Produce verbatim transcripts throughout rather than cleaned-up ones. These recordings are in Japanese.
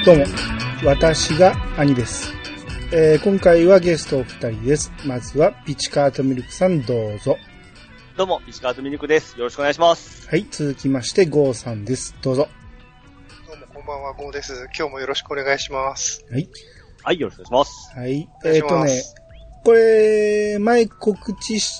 どうも、私が兄です。えー、今回はゲストお二人です。まずはピチカートミルクさんどうぞ。 どうも、ピチカートミルクです。よろしくお願いします。 はい、続きましてゴーさんです。どうぞ。 どうもこんばんは、ゴーです。今日もよろしくお願いします。 はい。 はい、よろしくお願いします。 はい。えっ、ー、とね、これ、前告知して、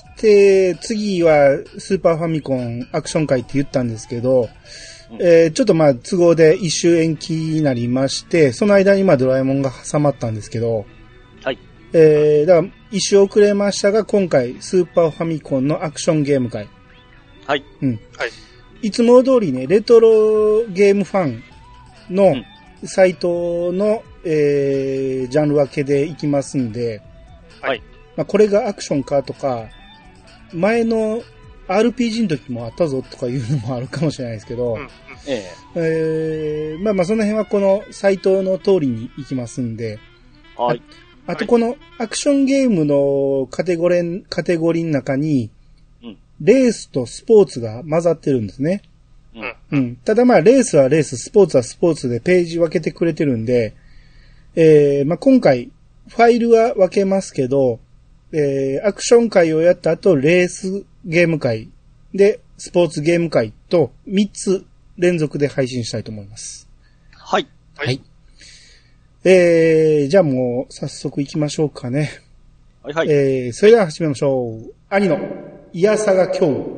次はスーパーファミコンアクション会って言ったんですけど、うん、えー、ちょっとまあ都合で一周延期になりまして、その間にまあドラえもんが挟まったんですけど、 はい。 えー、だから一周遅れましたが、今回スーパーファミコンのアクションゲーム会。 はい。 うん。 はい。 いつも通りね、レトロゲームファンのサイトの、えー、ジャンル分けでいきますんで、 はい。 まあ、これがアクションかとか、前の アールピージー の時もあったぞとかいうのもあるかもしれないですけど、うんうん、 ええー、まあまあその辺はこのサイトの通りに行きますんで、 はい。 あ、あとこのアクションゲームのカテゴリー、カテゴリーの中に、うん、レースとスポーツが混ざってるんですね。うん。うん。ただまあレースはレース、スポーツはスポーツでページ分けてくれてるんで、えー、まあ今回、ファイルは分けますけど、えー、アクション会をやった後、レースゲーム会で、スポーツゲーム会とみっつ連続で配信したいと思います。 はい。 はい。えー、じゃあもう早速行きましょうかね。 はいはい。 えー、それでは始めましょう。兄のいやさが今日。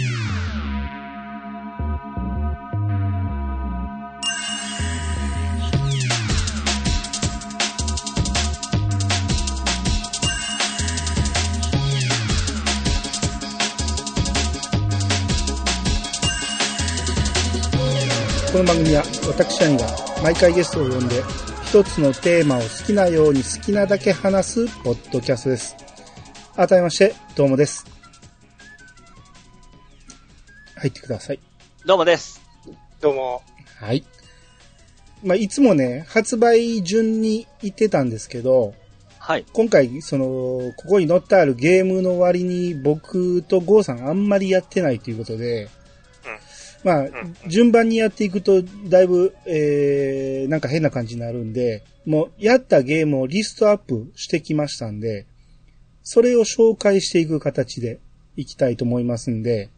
この番組は私兄が毎回ゲストを呼んで一つのテーマを好きなように好きなだけ話すポッドキャストです。改めましてどうもです。入ってください。 どうもです。 どうも。 はい。まあいつもね発売順に言ってたんですけど、 はい。 今回そのここに載ってあるゲームの割に僕とゴーさんあんまりやってないということで。まあ、順番にやっていくと、だいぶ、えー、なんか変な感じになるんで、もう、やったゲームをリストアップしてきましたんで、それを紹介していく形でいきたいと思いますんで、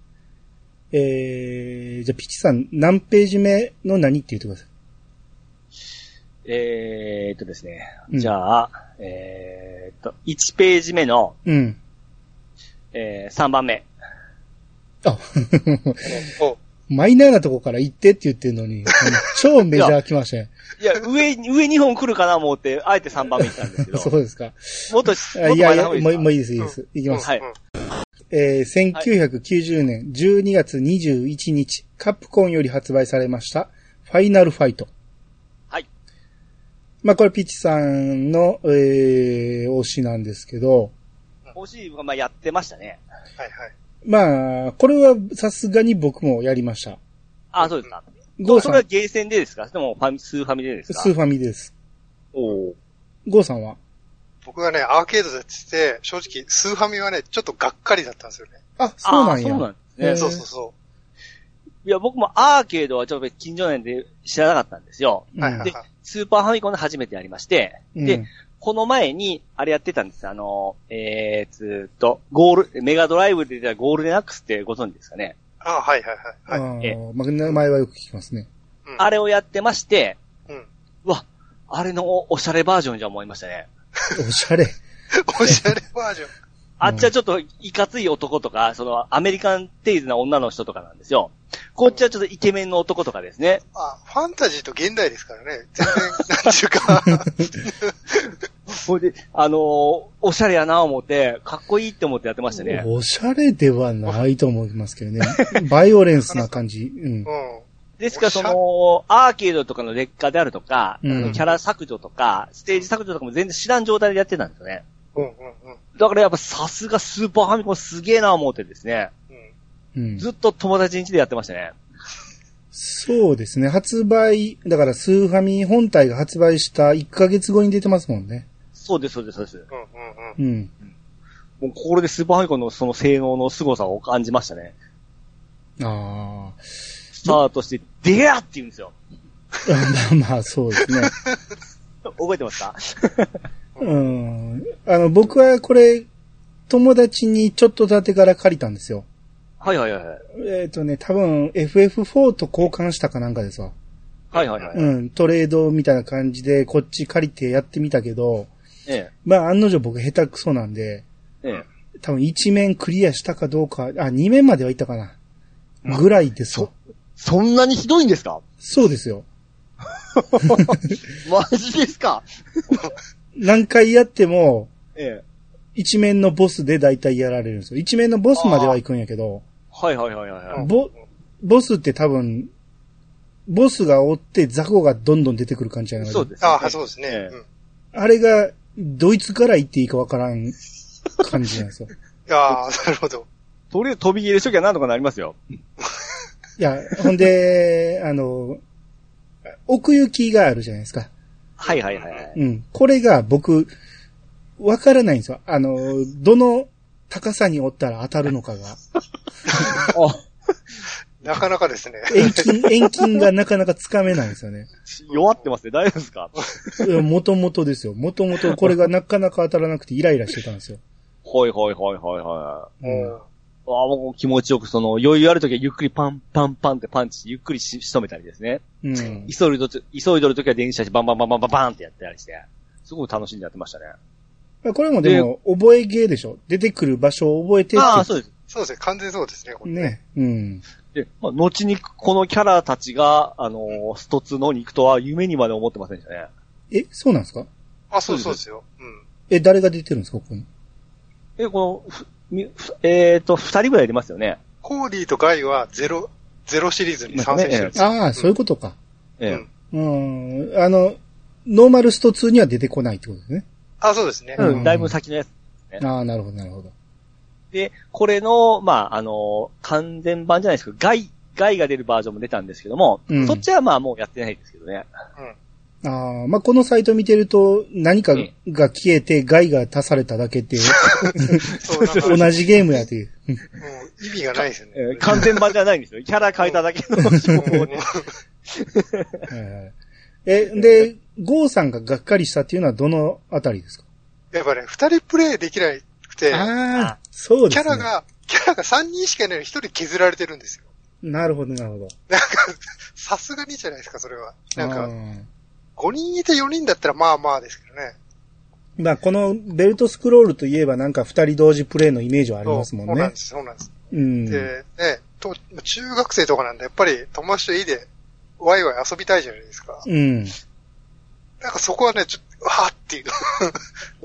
えー、じゃあ、ピチさん、何ページ目の何って言ってください。 えーっとですね、うん、じゃあ、えーっと、いちページ目の、 うん。 えー、さんばんめ。 あ、おマイナーなとこから行ってって言ってるのに、超メジャー来ましたね。 いや、上、上にほん来るかな思って、あえてさんばんめ行ったんですけど。 そうですか。 もっと、もっといやいや、もう、もういいです、いいです。いきます。 はい。 えー、せんきゅうひゃくきゅうじゅうねんじゅうにがつにじゅういちにち、カプコンより発売されました、ファイナルファイト。 はい。 まあ、これピッチさんの、えー、推しなんですけど。 推しは、まあ、やってましたね。 はいはい。 まあ、これはさすがに僕もやりました。 あ、そうですか。 ゴーさん。 それはゲーセンでですか？でもファミ、スーファミでですか？ スーファミです。 おー。 ゴーさんは？ 僕がね、アーケードでやってて、正直、スーファミはね、ちょっとがっかりだったんですよね。 あ、そうなんや。 そうなんですね。 そうそうそう。 いや、僕もアーケードはちょっと近所年で知らなかったんですよ。 はいはいはい。 で、スーパーファミコンで初めてやりまして、 うん、 で、この前に、あれやってたんです。あの、えー、つーと、ゴール、メガドライブで出たゴールデンアックスってご存知ですかね？ ああ、はいはいはい。はい、 ああ、まあ、名前はよく聞きますね。 うん、あれをやってまして、 うん。 うわ、あれのおしゃれバージョンじゃ思いましたね。 おしゃれ。 おしゃれバージョン。 あっちはちょっといかつい男とか、そのアメリカンテイズな女の人とかなんですよ。こっちはちょっとイケメンの男とかですね。 あ、ファンタジーと現代ですからね。全然、なんちゅうか。 ほいで、あのー、おしゃれやな思って、かっこいいって思ってやってましたね。 おしゃれではないと思いますけどね。バイオレンスな感じ。うん。 うん。 ですから、その、アーケードとかの劣化であるとか、 うん、 キャラ削除とか、ステージ削除とかも全然知らん状態でやってたんですよね。 うんうんうん。 だからやっぱさすがスーパーファミコンすげえな思ってですね。 うん。 ずっと友達ん家でやってましたね。 そうですね。発売、だからスーファミ本体が発売したいっかげつごに出てますもんね。 そうです、そうです、そうです。 うんうんうん。 うん。 もうこれでスーパーファミコンのその性能の凄さを感じましたね。 ああ。 スタートして、でやって言うんですよ。 まあまあ、そうですね。 覚えてますか？ うん。あの、僕はこれ、友達にちょっと経ってから借りたんですよ。 はいはいはい。 えっとね、多分 エフエフフォー と交換したかなんかですわ。 はいはいはい。 うん、トレードみたいな感じでこっち借りてやってみたけど、 ええ。 まあ案の定僕下手くそなんで、 ええ。 多分いち面クリアしたかどうか、あ、に面まではいったかな。ぐらいですよ。 そ、そんなにひどいんですか？ そうですよ。 マジですか？ 何回やっても、 ええ。 一面のボスで大体やられるんですよ。一面のボスまでは行くんやけど、 はいはいはいはいはい。 ボ、ボスって多分、ボスが追って雑魚がどんどん出てくる感じじゃないですか。 そうです、 ね。ああ、そうですね。 ええ、 うん、 あれが、どいつから行っていいかわからん感じなんですよ。 ああ、なるほど。 とりあえず飛び入れしときゃなんとかなりますよ。 いや、ほんで、あの、奥行きがあるじゃないですか。 はいはいはい。 うん。これが僕、わからないんですよ。あの、どの高さにおったら当たるのかが。 なかなかですね。 遠近、遠近がなかなかつかめないんですよね。 弱ってますね。大丈夫ですか？ もともとですよ。もともとこれがなかなか当たらなくてイライラしてたんですよ。 はいはいはいはいはい。 うん。 ああ、もう気持ちよく、その、余裕あるときはゆっくりパンパンパンってパンチしてゆっくりし仕留めたりですね。 うん。 急いど、急いどるときは電車してバンバンバンバンバンバンってやったりして、すごい楽しんでやってましたね。 これもでも、覚えゲーでしょ。出てくる場所を覚えてって。 ああ、そうです。 そうですね。完全にそうですね、これね。 ね。うん。 で、まあ、後にこのキャラたちが、あのー、ストツのに行くとは夢にまで思ってませんでしたね。 え、そうなんですか？ あ、そうそうですよ。うん。 え、誰が出てるんですか、ここに。 え、この、ふみふえっと、二人ぐらいいりますよね。 コーディとガイはゼロ、ゼロシリーズに参戦してるんですよ。 ああ、そういうことか。 ええ。 うん。あの、ノーマルストツーには出てこないってことですね。 あ、そうですね。 うん、だいぶ先のやつ、 ね。ああ、なるほど、なるほど。 で、これの、まあ、あの、完全版じゃないですけど、ガイ、ガイが出るバージョンも出たんですけども、うん、そっちはまあもうやってないですけどね。 うん。 ああ、まあ、このサイト見てると、何かが消えて、ガイが足されただけっていう。そう同じゲームやっていう。 うん、意味がないですよね。 えー、完全版じゃないんですよ。キャラ変えただけの情報ね。 え、で、ゴーさんががっかりしたっていうのはどのあたりですか？ やっぱね、二人プレイできなくて、 ああ、そうですね。 キャラが、キャラが三人しかいないのに一人削られてるんですよ。 なるほど、なるほど。 なんか、さすがにじゃないですか、それは。なんか、ごにんいてよにんだったらまあまあですけどね。 まあ、このベルトスクロールといえばなんか二人同時プレイのイメージはありますもんね。 そうなんです、そうなんです。 うん。 で、ね、と、中学生とかなんで、やっぱり友達と家でワイワイ遊びたいじゃないですか。 うん。 なんかそこはね、ちょっと、はぁっていう。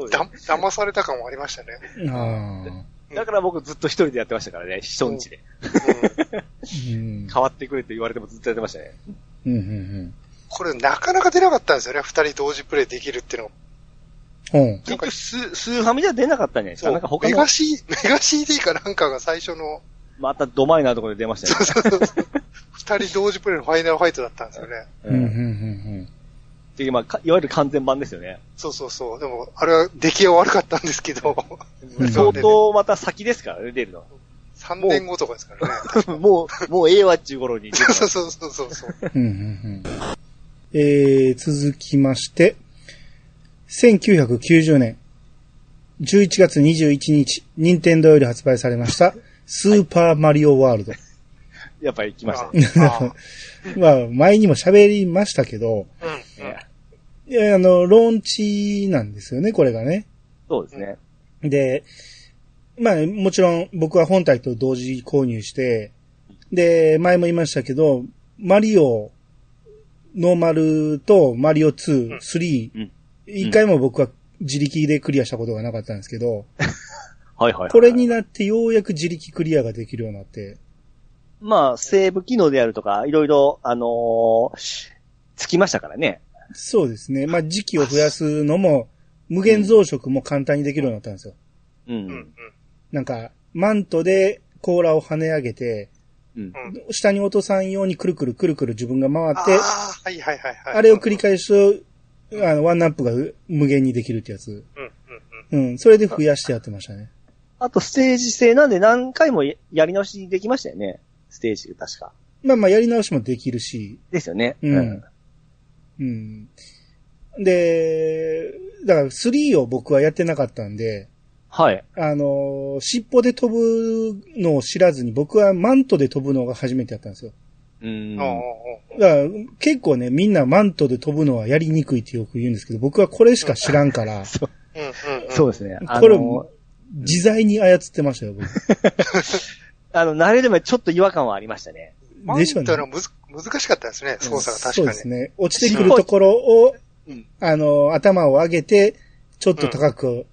だ、騙された感もありましたね。 ああ。だから僕ずっと一人でやってましたからね、人んちで。うん、変わってくれって言われてもずっとやってましたね。 うんうんうん、 これなかなか出なかったんですよね、二人同時プレイできるっていうの。 うん。 結局ス、スーファミじゃ出なかったんじゃないですか。なんか他の。 メガ C、メガ シーディー かなんかが最初の。 またドマイナーところで出ましたね。 そうそうそう。二人同時プレイのファイナルファイトだったんですよね。 うんうんうんうん。 で、まあ、いわゆる完全版ですよね。 そうそうそう。でも、あれは出来は悪かったんですけど。 相当また先ですからね、出るの。 さんねんごとかですからね。もう、もうええわっちゅう頃に。 そうそうそうそうそう。 うんうんうん、えー、続きまして、せんきゅうひゃくきゅうじゅうねんじゅういちがつにじゅういちにち、任天堂より発売されました、スーパーマリオワールド。はい、 やっぱり来ましたね。あまあ、前にも喋りましたけど、 うんうんいや、あの、ローンチなんですよね、これがね。 そうですね。 で、まあ、もちろん僕は本体と同時購入して、で、前も言いましたけど、マリオ、ノーマルとマリオツー、スリー、一回も僕は自力でクリアしたことがなかったんですけど、 はいはい、はい。 これになってようやく自力クリアができるようになって。 まあ、セーブ機能であるとか、いろいろ、あのー、つきましたからね。 そうですね。まあ、時期を増やすのも、無限増殖も簡単にできるようになったんですよ。 うん。うん、 なんか、マントで甲羅を跳ね上げて、うん、下に落とさんようにくるくるくるくる自分が回って、 あ, はいはいはいはい、 あれを繰り返すと、あの、ワンナップが無限にできるってやつ。うんうんうん。うん。それで増やしてやってましたね。 あと、ステージ制なんで何回もやり直しできましたよね。ステージ確か。 まあまあ、やり直しもできるし。 ですよね。 うん。 うん。で、だからスリーを僕はやってなかったんで、 はい。 あの、尻尾で飛ぶのを知らずに僕はマントで飛ぶのが初めてやったんですよ。 うん。 だから結構ね、みんなマントで飛ぶのはやりにくいってよく言うんですけど、僕はこれしか知らんから、 そうそうですね。 これ、自在に操ってましたよ、僕。 あの、慣れるまでちょっと違和感はありましたね。 マントのむず難しかったですね、操作が確かに。 そうですね。落ちてくるところを、うん、あの、頭を上げて、ちょっと高く、うん、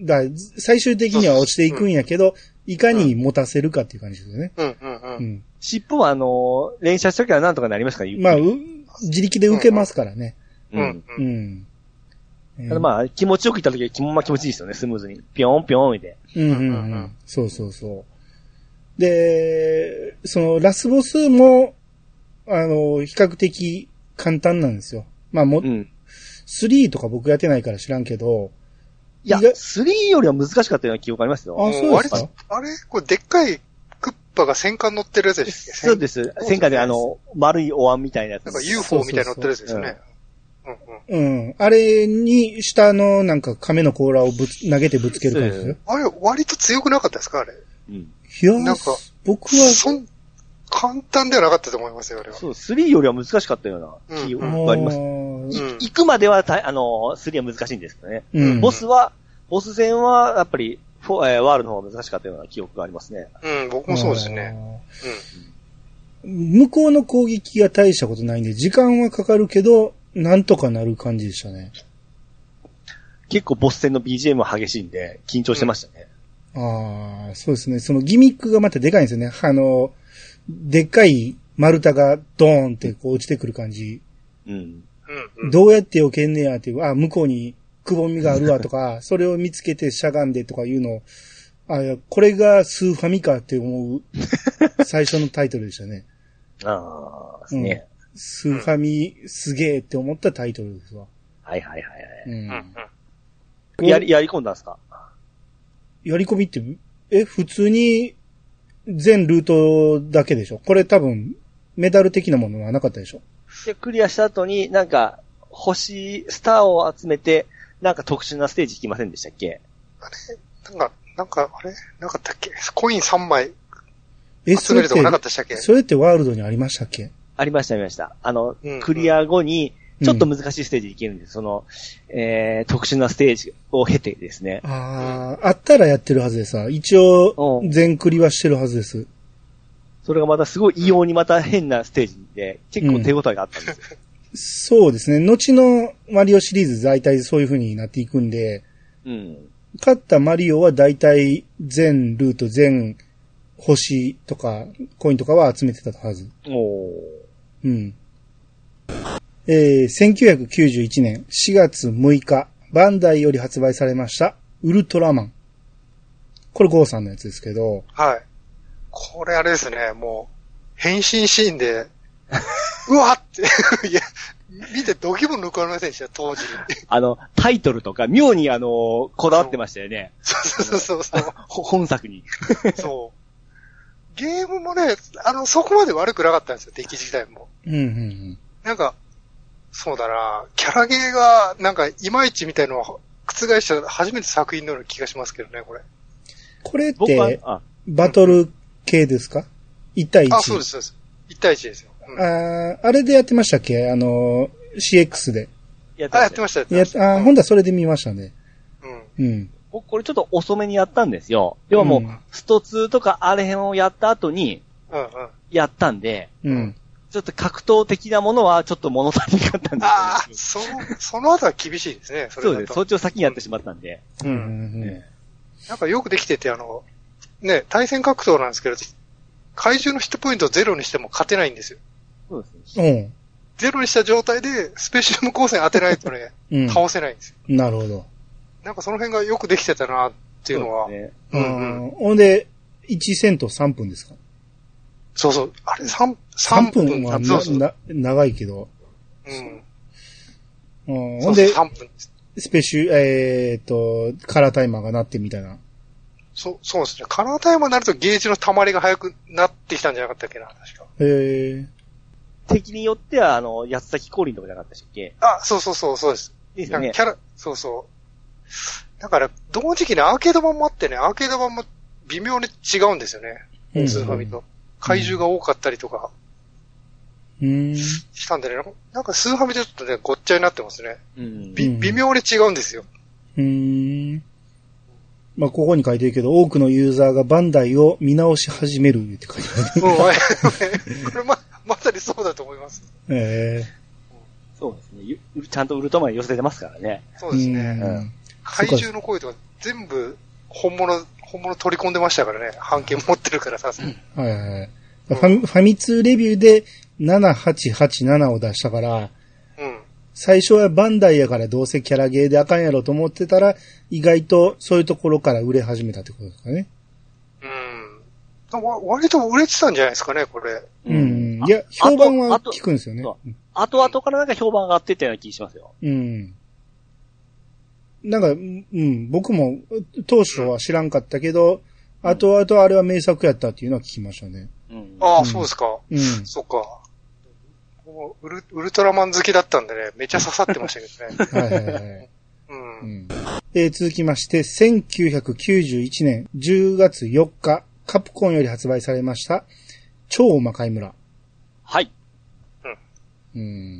だ最終的には落ちていくんやけど、うん、いかに持たせるかっていう感じですよね。 うんうんうん。うん、尻尾はあの、連射しときはなんとかなりますから、 まあ、自力で受けますからね。 うん。うん。うんただまあ、気持ちよくいったときは気も、まあ、気持ちいいですよね、スムーズに。ぴょんぴょんいて。 うんうんうん。そうそうそう。で、その、ラスボスも、あの、比較的簡単なんですよ。まあも、うん、スリーとか僕やってないから知らんけど。 いや、スリーよりは難しかったような記憶ありますよ。 あ、そうですかあれこれでっかいクッパが戦艦乗ってるやつですね。そうです。戦艦であの、丸いお椀みたいなやつ。 なんか ユーフォー みたいに乗ってるやつですよね。 うん、うん。あれに、下のなんか亀の甲羅をぶつ、投げてぶつける感じですよ。 あれ、割と強くなかったですかあれ。 うん。いやなんか、僕は、 そん、簡単ではなかったと思いますよ、あれは。 そう、スリーよりは難しかったような気があります。うん、行くまではた、あの、スリーは難しいんですけどね。うん、ボスは、ボス戦は、やっぱり、フォえー、ワールの方が難しかったような記憶がありますね。 うん、僕もそうですね。 うん。向こうの攻撃が大したことないんで、時間はかかるけど、なんとかなる感じでしたね。 結構ボス戦の ビージーエム は激しいんで、緊張してましたね。 うん、ああ、そうですね。そのギミックがまたでかいんですよね。あの、でっかい丸太がドーンってこう落ちてくる感じ。うん。どうやって避けんねやっていう、あ、向こうにくぼみがあるわとか、それを見つけてしゃがんでとかいうのを、あ、これがスーファミかって思う最初のタイトルでしたね。 ああ、ですね。 うんスーファミすげーって思ったタイトルですわ。 はいはいはいはい。うんうん、やり、やり込んだんですかやり込みって、え、普通に全ルートだけでしょこれ多分メダル的なものはなかったでしょで、クリアした後になんか星、スターを集めてなんか特殊なステージ行きませんでしたっけあれなんか、なんか、あれなかったっけコインさんまい集めるとかなかったでしたっけそれってワールドにありましたっけありました、ありました。あの、うんうん、クリア後に、ちょっと難しいステージ行けるんです。うん、その、えー、特殊なステージを経てですね。 ああ、あったらやってるはずですさ。一応、全クリはしてるはずです。 それがまたすごい異様にまた変なステージで、結構手応えがあったんですよ。うん、 そうですね。後のマリオシリーズ大体そういう風になっていくんで、うん、勝ったマリオは大体全ルート、全星とか、コインとかは集めてたはず。おー。うん。えー、せんきゅうひゃくきゅうじゅういちねんしがつむいか、バンダイより発売されました、ウルトラマン。これゴーさんのやつですけど。 はい。これあれですね、もう、変身シーンで、うわって、いや、見てドキも抜かれませんでした、当時。 あの、タイトルとか、妙にあの、こだわってましたよね。 そうそうそうそう。 本作に。 そう。ゲームもね、あの、そこまで悪くなかったんですよ、出来自体も。うんうんうん。なんか、そうだな、キャラゲーが、なんか、いまいちみたいのを覆した初めて作品のような気がしますけどね、これ。 これって、バトル系ですか ?いち 対いち。 あ、そうです、そうです。いち対いちですよ。 うん、ああれでやってましたっけあの、シーエックス で。 やってました。あ、やってました、やってました。 あ、うん、ほんだそれで見ましたね。 うん。うん。僕これちょっと遅めにやったんですよ。でももう、うん、ストツーとかあれ辺をやった後に、うんうん。やったんで、うん。ちょっと格闘的なものはちょっと物足りなかったんですよ、ね。 ああ、その、その後は厳しいですね。 それそうです。そっちを先にやってしまったんで。うん。うんうんうんなんかよくできてて、あの、ね、対戦格闘なんですけど、怪獣のヒットポイントをゼロにしても勝てないんですよ。そうですね。うん。ゼロにした状態で、スペシウム光線当てないとね、うん、倒せないんですよ。 なるほど。 なんかその辺がよくできてたなっていうのは。そうですね。 うんうん。ほんで、いちセントさんぷんですかそうそう。あれ、3、3分。 さんぷんはなな長いけど。うん。うん。ほんで、さんぷんスペシュ、えーっと、カラータイマーが鳴ってみたいな。 そう、そうですね。カラータイマーになるとゲージの溜まりが早くなってきたんじゃなかったっけな、確か。へー。 敵によっては、あの、八つ崎降臨とかじゃなかったっけ？ あ、そうそうそう、そうです。 いいですよね。 キャラ、そうそう。だから、同時期にアーケード版もあってね、アーケード版も微妙に違うんですよね。うん、スーファミと。怪獣が多かったりとか。 うん。 したんでね、なんかスーファミでちょっとね、ごっちゃになってますね。うん。び、微妙に違うんですよ。 うん。まあ、ここに書いてるけど、多くのユーザーがバンダイを見直し始めるって書いてある。 これま、まさにそうだと思います。 ええー。そうですね。ちゃんとウルトラマンに寄せてますからね。 そうですね。うん、怪獣の声とか全部本物、本物取り込んでましたからね。半径持ってるからさ。 はいはいはい。ファミ、ファミ通レビューでななはちはちななを出したから、うん。最初はバンダイやからどうせキャラゲーであかんやろと思ってたら、意外とそういうところから売れ始めたってことですかね。 うん。わ割と売れてたんじゃないですかね、これ。 うん。いや、評判は聞くんですよね。 あとあとからなんか評判が上がってたような気がしますよ。 うん。なんか、うん、僕も当初は知らんかったけど、うん、後々あれは名作やったっていうのは聞きましたね。 うん、ああ、うん、そうですか。うん。そっか。ウル、ウルトラマン好きだったんでね、めっちゃ刺さってましたけどね。はいはいはい。うん。 うん、えー、続きまして、せんきゅうひゃくきゅうじゅういちねんじゅうがつよっか、カプコンより発売されました、超魔界村。 はい。 うん。うん。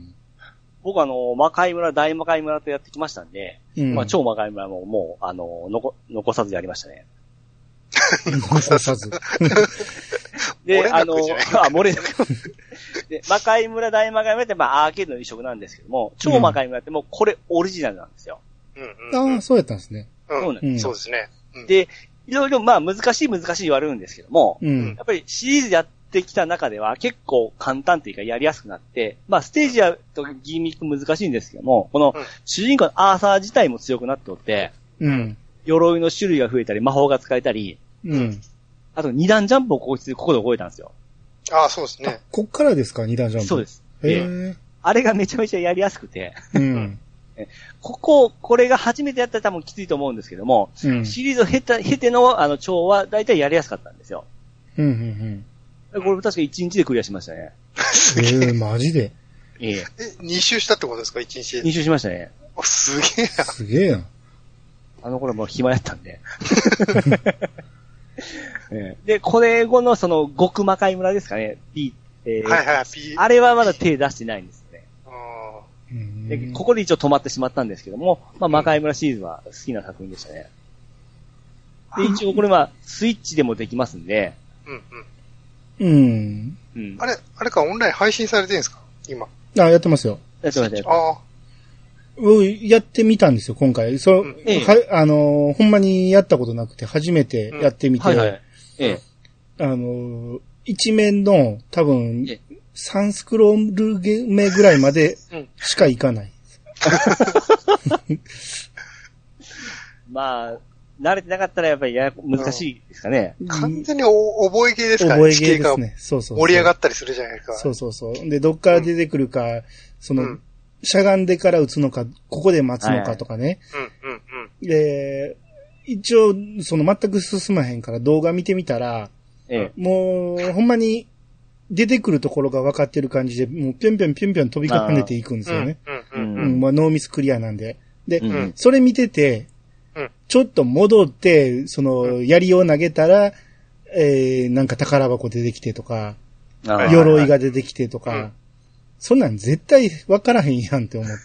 僕あの、魔界村、大魔界村とやってきましたんで、うん、まあ超魔界村ももう、あの、残、残さずやりましたね。 残さず。 で、あの、あ、漏れなく。で、魔界村、大魔界村ってまあアーケードの移植なんですけども、超魔界村ってもうこれオリジナルなんですよ。 うんうんうん、 ああ、そうやったんですね。 うん、そうなんです。そうですね。 うん、で、いろいろまあ難しい難しい言われるんですけども、うん、やっぱりシリーズやってきた中では結構簡単というかやりやすくなって、まあステージやとギミック難しいんですけども、この主人公のアーサー自体も強くなっておって、うん、鎧の種類が増えたり魔法が使えたり、うん、あと二段ジャンプをここでここで覚えたんですよ。 ああ、そうですね。 こっからですか、二段ジャンプ。 そうです。 へえ。 あれがめちゃめちゃやりやすくて、うん、ここ、これが初めてやったら多分きついと思うんですけども、うん、シリーズを経た、経てのあの超は大体やりやすかったんですよ。 うんうんうん。 これ確かいちにちでクリアしましたね。 えー、マジでええ。 え、に周したってことですか、いちにちで。 に周しましたね。 すげえな。 すげえな。 あの頃もう暇やったんで。で、これ後のその極魔界村ですかね。P、えー、 はいはい、P。 あれはまだ手出してないんですね。でここで一応止まってしまったんですけども、まあ魔界村シリーズは好きな作品でしたね。で、一応これはスイッチでもできますんで。 うんうん。 うん。あれ、あれかオンライン配信されてるんですか今。 あ、やってますよ。 やってますよ。 ああ。 やってみたんですよ、今回。そう、うんええ、は、あのー、ほんまにやったことなくて、初めてやってみて、うんはいはいええ、あのー、一面の、多分、さんスクロール目ぐらいまでしかいかない。 うん、まあ、慣れてなかったらやっぱりや難しいですかね。 うん、完全にお覚えゲーですからね。 覚えゲーですね。そうそうそう。 盛り上がったりするじゃないですか。 そうそうそう。で、どっから出てくるか、うん、その、うんしゃがんでから打つのか、ここで待つのかとかね。はいはい、うんうんうん。で、一応、その全く進まへんから動画見てみたら、ええ、もう、ほんまに出てくるところが分かってる感じで、もうぴょんぴょんぴょんぴょん飛び重ねていくんですよね。うんうんうんうん。まあ、ノーミスクリアなんで。で、うん、それ見てて、うん、ちょっと戻って、その、槍を投げたら、えー、なんか宝箱出てきてとか、鎧が出てきてとか、うんそんなん絶対分からへんやんって思って。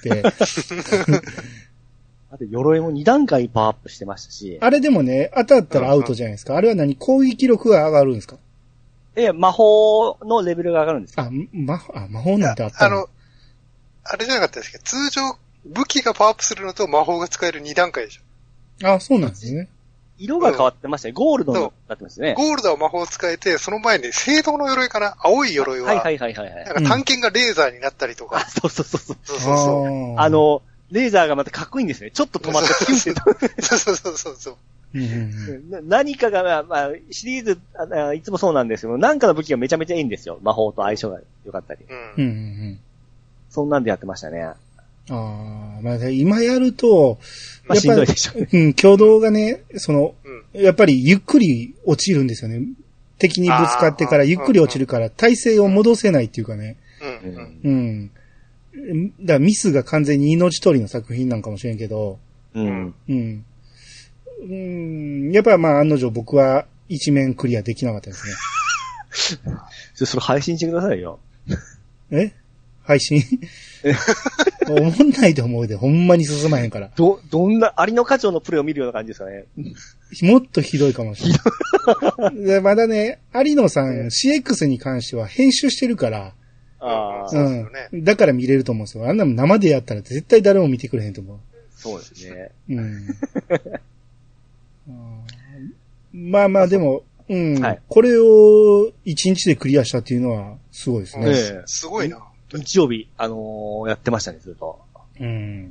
あと、鎧もに段階パワーアップしてましたし。 あれでもね、当たったらアウトじゃないですか。うんうん、あれは何攻撃力が上がるんですかええ、魔法のレベルが上がるんですかあ、魔、あ、魔法なんてあったのあの、あれじゃなかったですけど、通常、武器がパワーアップするのと魔法が使えるに段階でしょ。 あ、そうなんですね。 色が変わってましたね。ゴールドになってますね。 ゴールドは魔法を使えて、その前に青銅の鎧かな青い鎧は。 はいはいはいはい。 なんか探検がレーザーになったりとか。 うん、そうそうそうそう。 そうそうそう。 あの、レーザーがまたかっこいいんですね。ちょっと止まってピュンってそうそうそうそうそう。 何かが、まあ、まあ、シリーズあ、いつもそうなんですけど、何かの武器がめちゃめちゃいいんですよ。魔法と相性が良かったり。うん。うんうん、そんなんでやってましたね。 ああ、まあ、今やると、 まあ、しんどいでしょうね。 うん、挙動がね、その、うん、やっぱりゆっくり落ちるんですよね。敵にぶつかってからゆっくり落ちるから体勢を戻せないっていうかね。 うん。 うん。だからミスが完全に命取りの作品なんかもしれんけど。 うん。 うん。うん。やっぱまあ案の定僕は一面クリアできなかったですね。 それ配信してくださいよ。 え配信思んないと思うで、ほんまに進まへんから。 ど、どんな、有野課長のプレイを見るような感じですかね。 もっとひどいかもしれない。まだね、有野さん、シーエックス に関しては編集してるから、 ああ、うん、ね。だから見れると思うんですよ。あんなの生でやったら絶対誰も見てくれへんと思う。 そうですね。 うん。まあまあでも、うん、はい、これを一日でクリアしたっていうのはすごいですね。ええ、すごいな。 日曜日、あのー、やってましたね、ずっと。 うん。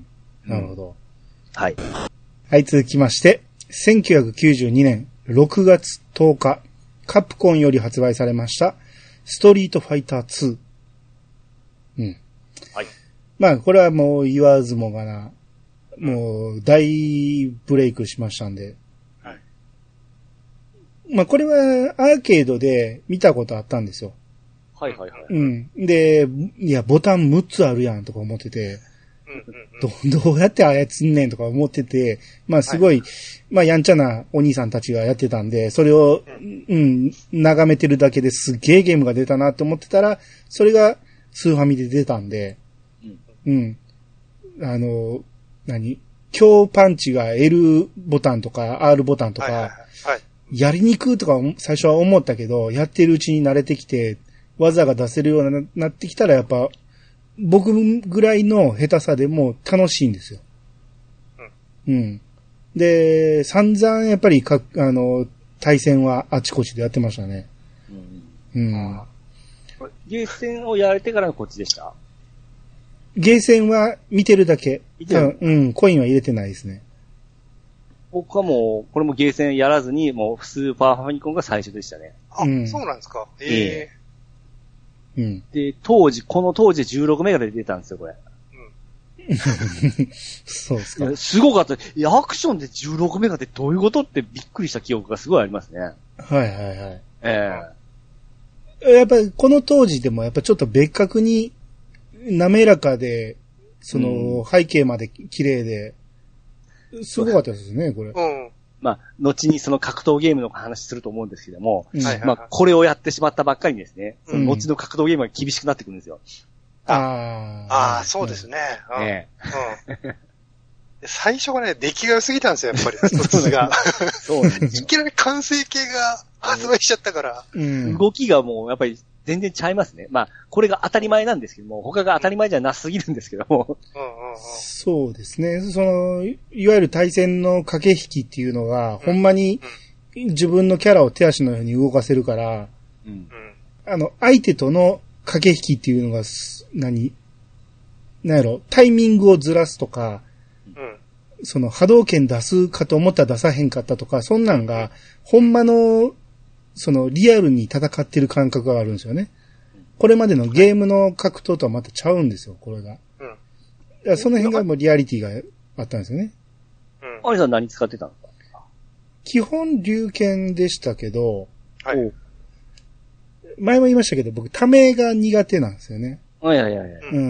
なるほど。うん、 はい。 はい、続きまして、せんきゅうひゃくきゅうじゅうにねんろくがつとおか、カプコンより発売されました、ストリートファイターツー。うん。 はい。 まあ、これはもう言わずもがな、もう大ブレイクしましたんで。 はい。 まあ、これはアーケードで見たことあったんですよ。 はいはいはい。 うん。で、いや、ボタンむっつあるやんとか思ってて、ど、どうやって操んねんとか思ってて、まあすごい、はい、まあやんちゃなお兄さんたちがやってたんで、それを、うん、眺めてるだけですげえゲームが出たなって思ってたら、それがスーファミで出たんで、うん。あの、何強パンチが L ボタンとか R ボタンとか、はいはいはい、やりにくいとか最初は思ったけど、やってるうちに慣れてきて、技が出せるようになってきたらやっぱ、僕ぐらいの下手さでも楽しいんですよ。うん。うん。で、散々やっぱりか、あの、対戦はあちこちでやってましたね。うん。うん。 ゲーセンをやられてからのこっちでした？ ゲーセンは見てるだけ。 見てる？ うん、コインは入れてないですね。 僕はもう、これもゲーセンやらずに、もうスーパーファミコンが最初でしたね。 あ、うん、そうなんですか。ええー。 うん。 で、当時、この当時じゅうろくメガで出たんですよ、これ。 うん。そうですか。 すごかった。いや、アクションでじゅうろくメガってどういうことってびっくりした記憶がすごいありますね。はいはいはい。 ええー。やっぱりこの当時でもやっぱちょっと別格に滑らかで、その背景まで綺麗で、すごかったですね、これ。 うん。 まあ、後にその格闘ゲームの話すると思うんですけども、 うん、 まあ、これをやってしまったばっかりにですね、その後の格闘ゲームが厳しくなってくるんですよ。 うん、ああ。ああ、そうですね。うん。ええ、うん。最初がね、出来が良すぎたんですよ、やっぱり。ストツーが。 そうなんですよ。 いきなり完成形が発売しちゃったから。 うん、 動きがもう、やっぱり全然ちゃいますね。まあ、これが当たり前なんですけども、他が当たり前じゃなすぎるんですけども。 うんうんうん、 そうですね。その、いわゆる対戦の駆け引きっていうのが、うん、ほんまに自分のキャラを手足のように動かせるから、 うん、 あの、相手との駆け引きっていうのが、何、なんやろ、タイミングをずらすとか、 うん、 その波動拳出すかと思ったら出さへんかったとか、そんなんが、ほんまの、そのリアルに戦ってる感覚があるんですよね。これまでのゲームの格闘とはまたちゃうんですよ、これが。うん、その辺がもうリアリティがあったんですよね。 うん。アリさん何使ってたんですか？ 基本龍拳でしたけど、 はい。 前も言いましたけど、僕、ためが苦手なんですよね。 はいはいはい。 うん。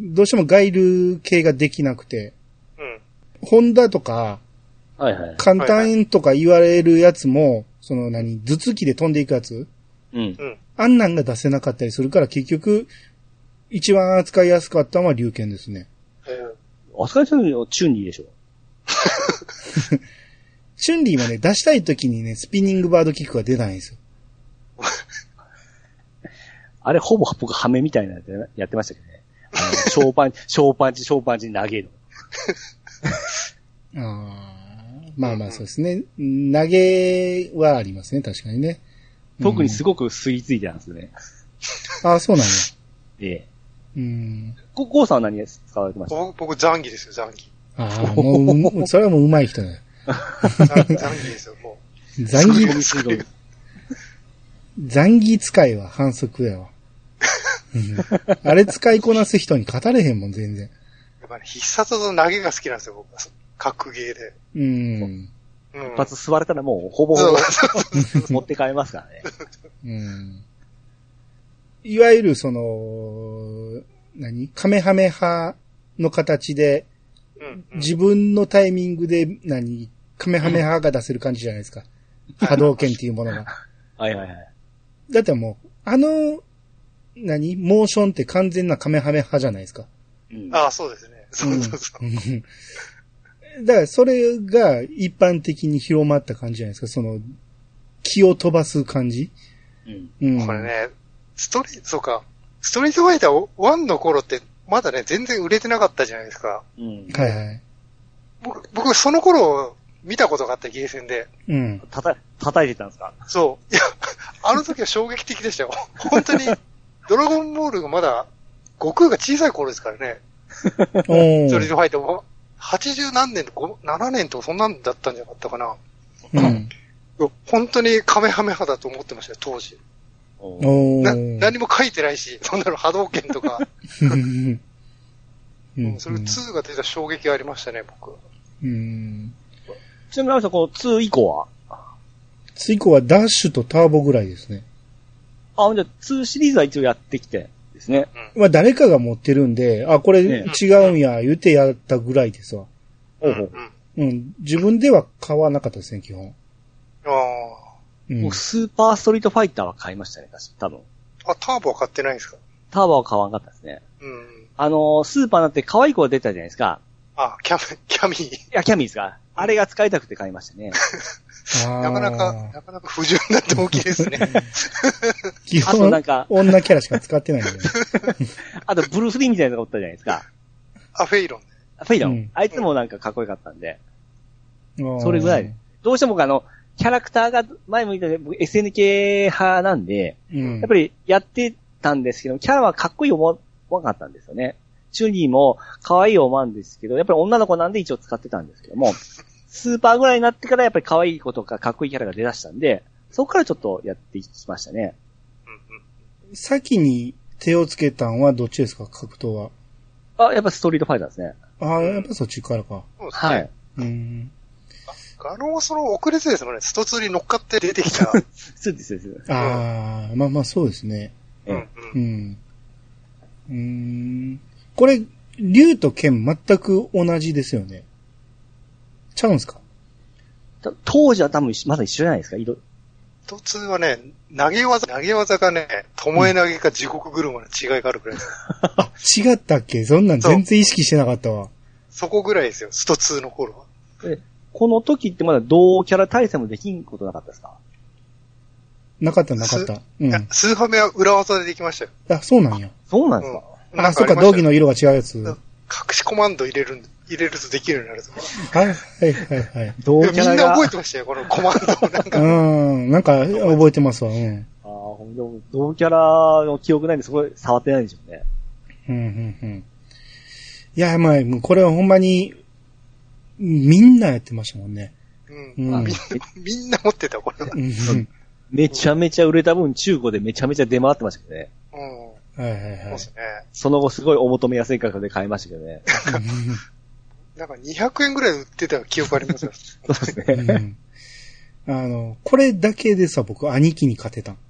どうしてもガイル系ができなくて、 うん。 ホンダとか、 はいはい。 簡単とか言われるやつも、その何、頭突きで飛んでいくやつ、 うん。 あんなんが出せなかったりするから、結局、一番扱いやすかったのは龍拳ですね。 扱いやすいのはチュンリーでしょ。 チュンリーもね、出したい時にね、スピニングバードキックが出ないんですよ。 あれ、ほぼ僕、ハメみたいなやつやってましたけどね。あの、小パンチ、小パンチ、小パンチ投げる。 ああ。まあまあそうですね。投げはありますね、確かにね。 特にすごく吸い付いてたんですね。 うん、ああ、そうなんや。 ええ。 うん。 ゴーさんは何使われてました？ 僕、ザンギですよ、ザンギ。 ああ、もう、それはもう上手い人だよ。 ザンギですよ、もう。ザンギ、ザンギ使いは反則やわ。あれ使いこなす人に語れへんもん、全然。 やっぱり必殺と投げが好きなんですよ、僕は。格ゲーで。 うん。 一発座れたらもうほぼほぼ持って帰りますからね。 うん。 いわゆるその、何カメハメハの形で、うんうん、自分のタイミングで何カメハメハが出せる感じじゃないですか。波動拳っていうものが。 はいはいはい。 だってもう、あの、何モーションって完全なカメハメハじゃないですか。 うん、ああ、そうですね。そうそうそう。うん、 だからそれが一般的に広まった感じじゃないですか。その、気を飛ばす感じ。 うん。うん、これね、ストリート、そうか。ストリートファイターワンの頃ってまだね、全然売れてなかったじゃないですか。 うん。はいはい。 僕、僕その頃見たことがあったゲーセンで。 うん。たた、叩いてたんですか？ そう。いや、あの時は衝撃的でしたよ。本当に、ドラゴンボールがまだ、悟空が小さい頃ですからね。ストリートファイターも、はちじゅう何年とななねんとかそんなんだったんじゃなかったかな。うん。本当にカメハメハだと思ってましたよ、当時。な何も書いてないし、そんなの波動拳とか。うんうん、それツーが出た衝撃がありましたね、僕。 うん、ちなみに、さん、このツー以降はツー以降はダッシュとターボぐらいですね。 あ、じゃあツーシリーズは一応やってきてですね。 うん、まあ誰かが持ってるんで、あ、これ違うんや、言うてやったぐらいですわ。 うん。 うん。自分では買わなかったですね、基本。 ああ。 うん、もうスーパーストリートファイターは買いましたね、確か多分。 あ、ターボは買ってないんですか？ ターボは買わんかったですね。うん。あの、スーパーになって可愛い子が出たじゃないですか。 あ、キャミ、キャミー。いや、キャミーですか。あれが使いたくて買いましたね。 なかなか、なかなか不純な動機ですね。 基本、あとなんか、女キャラしか使ってないんだよね。 あと、ブルース・リーみたいなのがおったじゃないですか。 あ、フェイロン。 フェイロン。うん、あいつもなんかかっこよかったんで。うん、それぐらい。どうしても僕あの、キャラクターが前も言ったように僕 エスエヌケー 派なんで、うん、やっぱりやってたんですけど、キャラはかっこいい思わなかったんですよね。チュニーも可愛い思うんですけど、やっぱり女の子なんで一応使ってたんですけども、スーパーぐらいになってからやっぱり可愛い子とかかっこいいキャラが出だしたんで、そこからちょっとやっていきましたね。 先に手をつけたんはどっちですか、格闘は。 あ、やっぱストリートファイターですね。 ああ、やっぱそっちからか。 はい。 うん。 ガノはその遅れてですもんね、ストツーに乗っかって出てきた。 そうです、そうです。 ああ、まあまあそうですね。うん。うん。うん。これ、竜と剣全く同じですよね。ちゃうんすか？ 当時は多分まだ一緒じゃないですか、色。 ストツーはね、投げ技、投げ技がね、巴投げか地獄車の違いがあるくらいです。 あ、違ったっけ？そんなん全然意識してなかったわ。 そこぐらいですよ、ストツーの頃は。 え、この時ってまだ同キャラ対戦もできんことなかったですか？ なかったなかった。 うん。スーハメは裏技でできましたよ。 あ、そうなんや。 そうなんですか？ うん、あ、そっか、道着の色が違うやつ。 隠しコマンド入れる、入れるとできるようになるとか。 はいはいはいはい。 同キャラがみんな覚えてましたよ、このコマンドをなんか。 うん、なんか覚えてますわ、うん。 ああ、ほんと、同キャラの記憶ないんでそこ触ってないんでしょうね。 うん、うん、うん。いや、まあ、もうこれはほんまに、みんなやってましたもんね。 うん。うん、みんな、みんな持ってた、これは。うん、 めちゃめちゃ売れた分、中古でめちゃめちゃ出回ってましたけどね。 うん。 はいはいはい。そうですね。 その後すごいお求めやすい価格で買いましたけどね。 なんかにひゃくえんぐらい売ってた記憶ありますよ。 そうですね、 うん。あの、これだけでさ、僕、兄貴に勝てたん。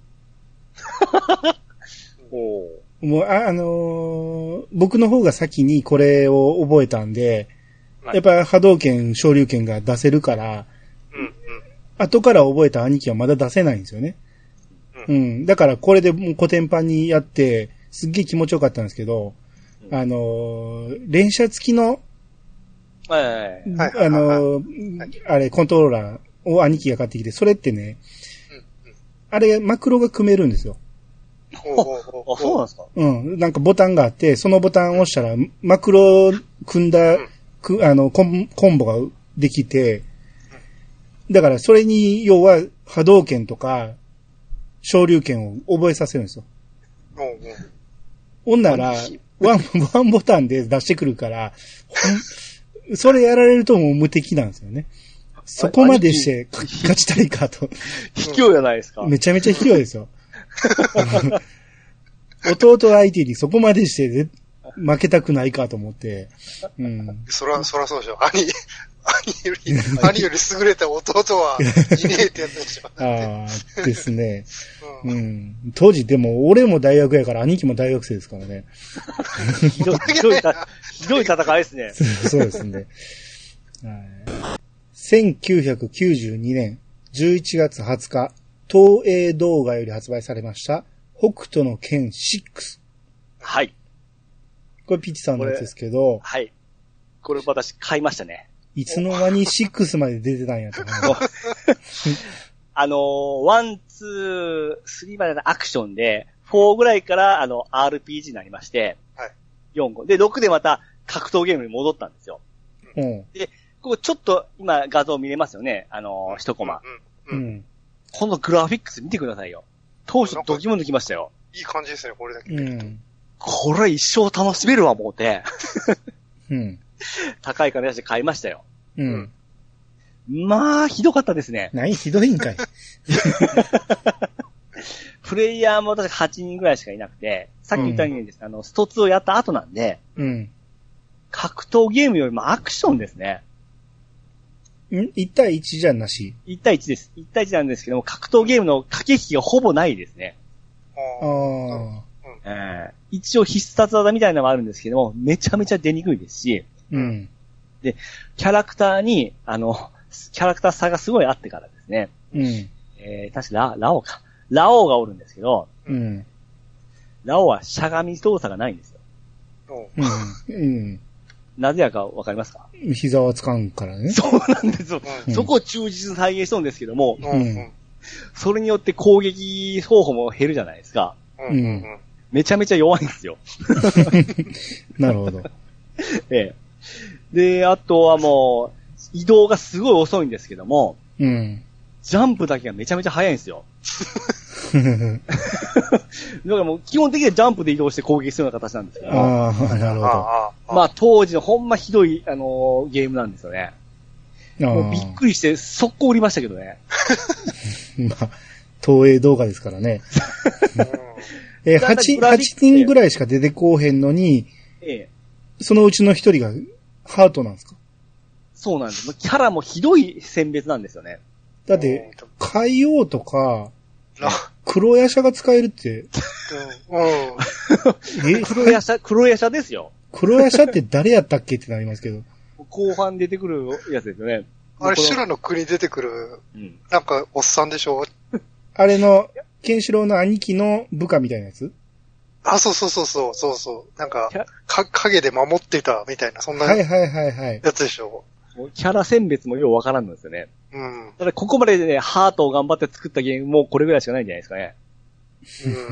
おもう、あ、あのー、僕の方が先にこれを覚えたんで、はい、やっぱ波動拳、昇竜拳が出せるから、うんうん、後から覚えた兄貴はまだ出せないんですよね。うん。だからこれでもうコテンパンにやって、すっげえ気持ちよかったんですけど、うん、あのー、連射付きの、 はいはいはい、 あのー、はい、あれ、コントローラーを兄貴が買ってきて、それってね、うんうん、あれ、マクロが組めるんですよ。 あ、そうなんですか？ うん。なんかボタンがあって、そのボタンを押したら、マクロ組んだ、うん、くあのコン、コンボができて、だからそれに、要は波動拳とか、昇竜拳を覚えさせるんですよ。 うんうん、 ほんなら、ワン、ワンボタンで出してくるから、それやられるともう無敵なんですよね。そこまでして勝ちたいかと。 卑怯じゃないですか。 めちゃめちゃ卑怯ですよ。弟相手にそこまでして負けたくないかと思って。 うん。そら、そらそうでしょ。兄、 より、兄より優れた弟はいねえってやつでしょ。 ああ、ですね、うん。うん。当時でも俺も大学やから兄貴も大学生ですからね。 ひどい、ひどい、ひどい戦いですね。 そうですね。せんきゅうひゃくきゅうじゅうにねんじゅういちがつはつか、東映動画より発売されました、北斗の拳ろく。 はい。 これピッチさんのやつですけど。 はい。これ私買いましたね。 いつの間にろくまで出てたんやと。 あのー、ワン、ツー、スリーまでのアクションで、フォーぐらいからあの アールピージー になりまして、はい。よん、ご。で、ろくでまた格闘ゲームに戻ったんですよ。うん。で、ここちょっと今画像見れますよね。あのー、一コマ。うん。うん。このグラフィックス見てくださいよ。当初ドキも抜きましたよ。 いい感じですね、これだけ見ると。うん。 これ一生楽しめるわ、思うて。 うん。 高い金出して買いましたよ。 うん。 まあ、ひどかったですね。 何ひどいんかい。 プレイヤーも私はちにんぐらいしかいなくて、さっき言ったようにですね、うん、あの、ストツーをやった後なんで、 うん。 格闘ゲームよりもアクションですね。 ん ?いち 対いちじゃなし ? いち 対いちです。いち対いちなんですけども、格闘ゲームの駆け引きがほぼないですね。 ああ。 えー、一応必殺技みたいなのもあるんですけども、めちゃめちゃ出にくいですし、 うん。 で、キャラクターに、あの、キャラクター差がすごいあってからですね。 うん。 えー、確かラ、ラオか。ラオウがおるんですけど、 うん。 ラオウはしゃがみ動作がないんですよ。 うん。うん。 なぜやかわかりますか？ 膝はつかんからね。 そうなんですよ。うん、そこを忠実に再現しとんですけども、 うん。 それによって攻撃方法も減るじゃないですか。 うん。 めちゃめちゃ弱いんですよ。 なるほど。 ええ。で、あとはもう、移動がすごい遅いんですけども、 うん。 ジャンプだけがめちゃめちゃ速いんですよ。だからもう基本的にはジャンプで移動して攻撃するような形なんですけど。 ああ、なるほど。 まあ当時のほんまひどい、あのー、ゲームなんですよね。もうびっくりして速攻売りましたけどね。 まあ、東映動画ですからね。え、はち、はちにんぐらいしか出てこうへんのに、 ええ、 そのうちのひとりがハートなんですか？ そうなんです。キャラもひどい選別なんですよね。 だって、海王とか、黒ヤシャが使えるって。 うん。 え黒ヤシャ、黒ヤシャですよ。 黒ヤシャって誰やったっけってなりますけど。 後半出てくるやつですよね。 あれ、修羅の国出てくる、うん、なんか、おっさんでしょ？ あれの、ケンシロウの兄貴の部下みたいなやつ？ あ、そうそうそうそう、そうそう。なんか、か、影で守ってたみたいな、そんな。 はいはいはいはい。 やつでしょ。 キャラ選別もようわからんのですよね。 うん。 ただここまでね、ハートを頑張って作ったゲームもこれぐらいしかないんじゃないですかね。 うん。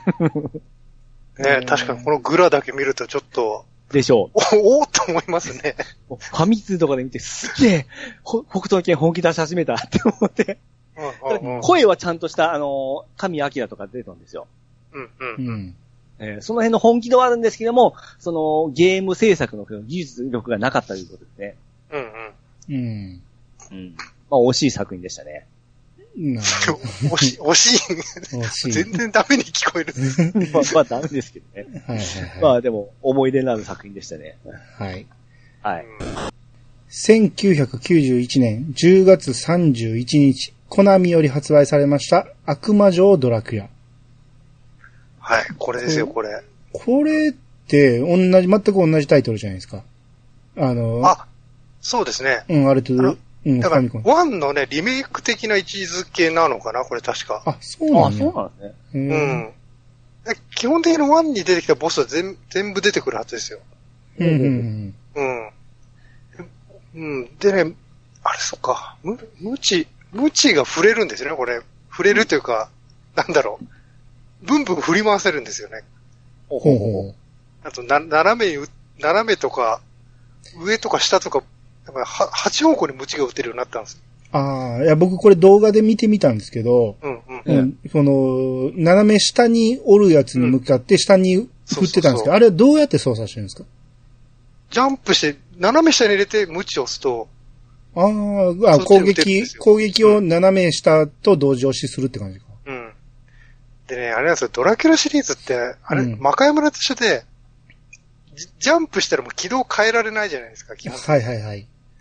ね、確かにこのグラだけ見るとちょっと。 でしょう。 お、おーっと思いますね。 ファミ通とかで見てすげえ、北斗の拳本気出し始めたって思って。うんうん、声はちゃんとした、あの、神明とか出てたんですよ。 うんうん。うんえー、その辺の本気度はあるんですけども、そのゲーム制作の技術力がなかったということですね。 うんうん。うん。 うん。まあ惜しい作品でしたね。 な惜しい、惜しい。惜しい。全然ダメに聞こえる。 まあ、まあダメですけどね。 はいはいはい。 まあでも、思い出のある作品でしたね。 はい。 はい。 せんきゅうひゃくきゅうじゅういちねんじゅうがつさんじゅういちにち、コナミより発売されました悪魔城ドラクエ。 はい、これですよ、これ。 これって、同じ、全く同じタイトルじゃないですか。あの、 あ、そうですね。 うん、ある程度。うん、 だから、ワンのね、リメイク的な位置づけなのかな、これ確か。 あ、そうなんだ。 あ、そうなんですね。 うん。基本的にワンに出てきたボスは全全部出てくるはずですよ。 うん、うん、 うん。うん。でね、あれ、そっか。む、無知、無知が触れるんですよね、これ。触れるというか、なんだろう。ブンブン振り回せるんですよね。 ほうほうほう。 あと、な、斜めに、斜めとか、上とか下とか、だからは、八方向にムチが打てるようになったんです。 ああ、いや、僕これ動画で見てみたんですけど、 うんうん。うん、 その、斜め下に折るやつに向かって下に振ってたんですけど、うん、そうそうそう、あれはどうやって操作してるんですか？ ジャンプして、斜め下に入れてムチを押すと、 ああ、攻撃、攻撃を斜め下と同時押しするって感じか。 うん。でね、あれなんですよ、ドラキュラシリーズって、あれ、うん、魔界村と一緒で、ジャンプしたらもう軌道変えられないじゃないですか、基本的に。 はいはいはい。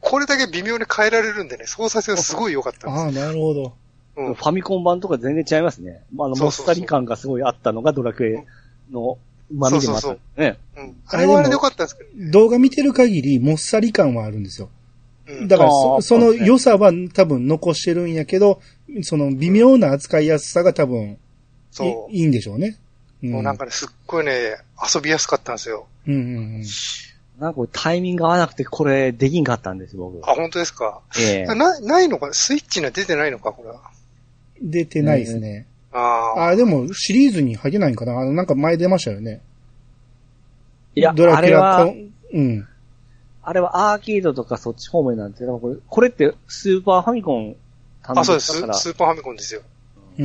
これだけ微妙に変えられるんでね、操作性がすごい良かったんです。 ああ、なるほど。 うん、ファミコン版とか全然違いますね。まあ、あの、もっさり感がすごいあったのがドラクエの旨味でもあったね。そうそうそう。 うん。あれはあれで良かったんですけど、 ね。動画見てる限り、もっさり感はあるんですよ。うん、だからそ、その良さは多分残してるんやけど、その微妙な扱いやすさが多分、そういいんでしょうね。 うん、もうなんかね、すっごいね、遊びやすかったんですよ。 うんうんうん。 なんかタイミング合わなくてこれできんかったんですよ、僕。 あ、本当ですか？ ええ。 な、ないのかスイッチには出てないのかこれは。 出てないですね。 うん、ああ。でもシリーズに入ってないんかなあの、なんか前出ましたよね。 いや、ドラキュラあれは、 うん。 あれはアーケードとかそっち方面なんて、これ、これってスーパーファミコン頼んでたから。あ、そうです。スーパーファミコンですよ。 うん。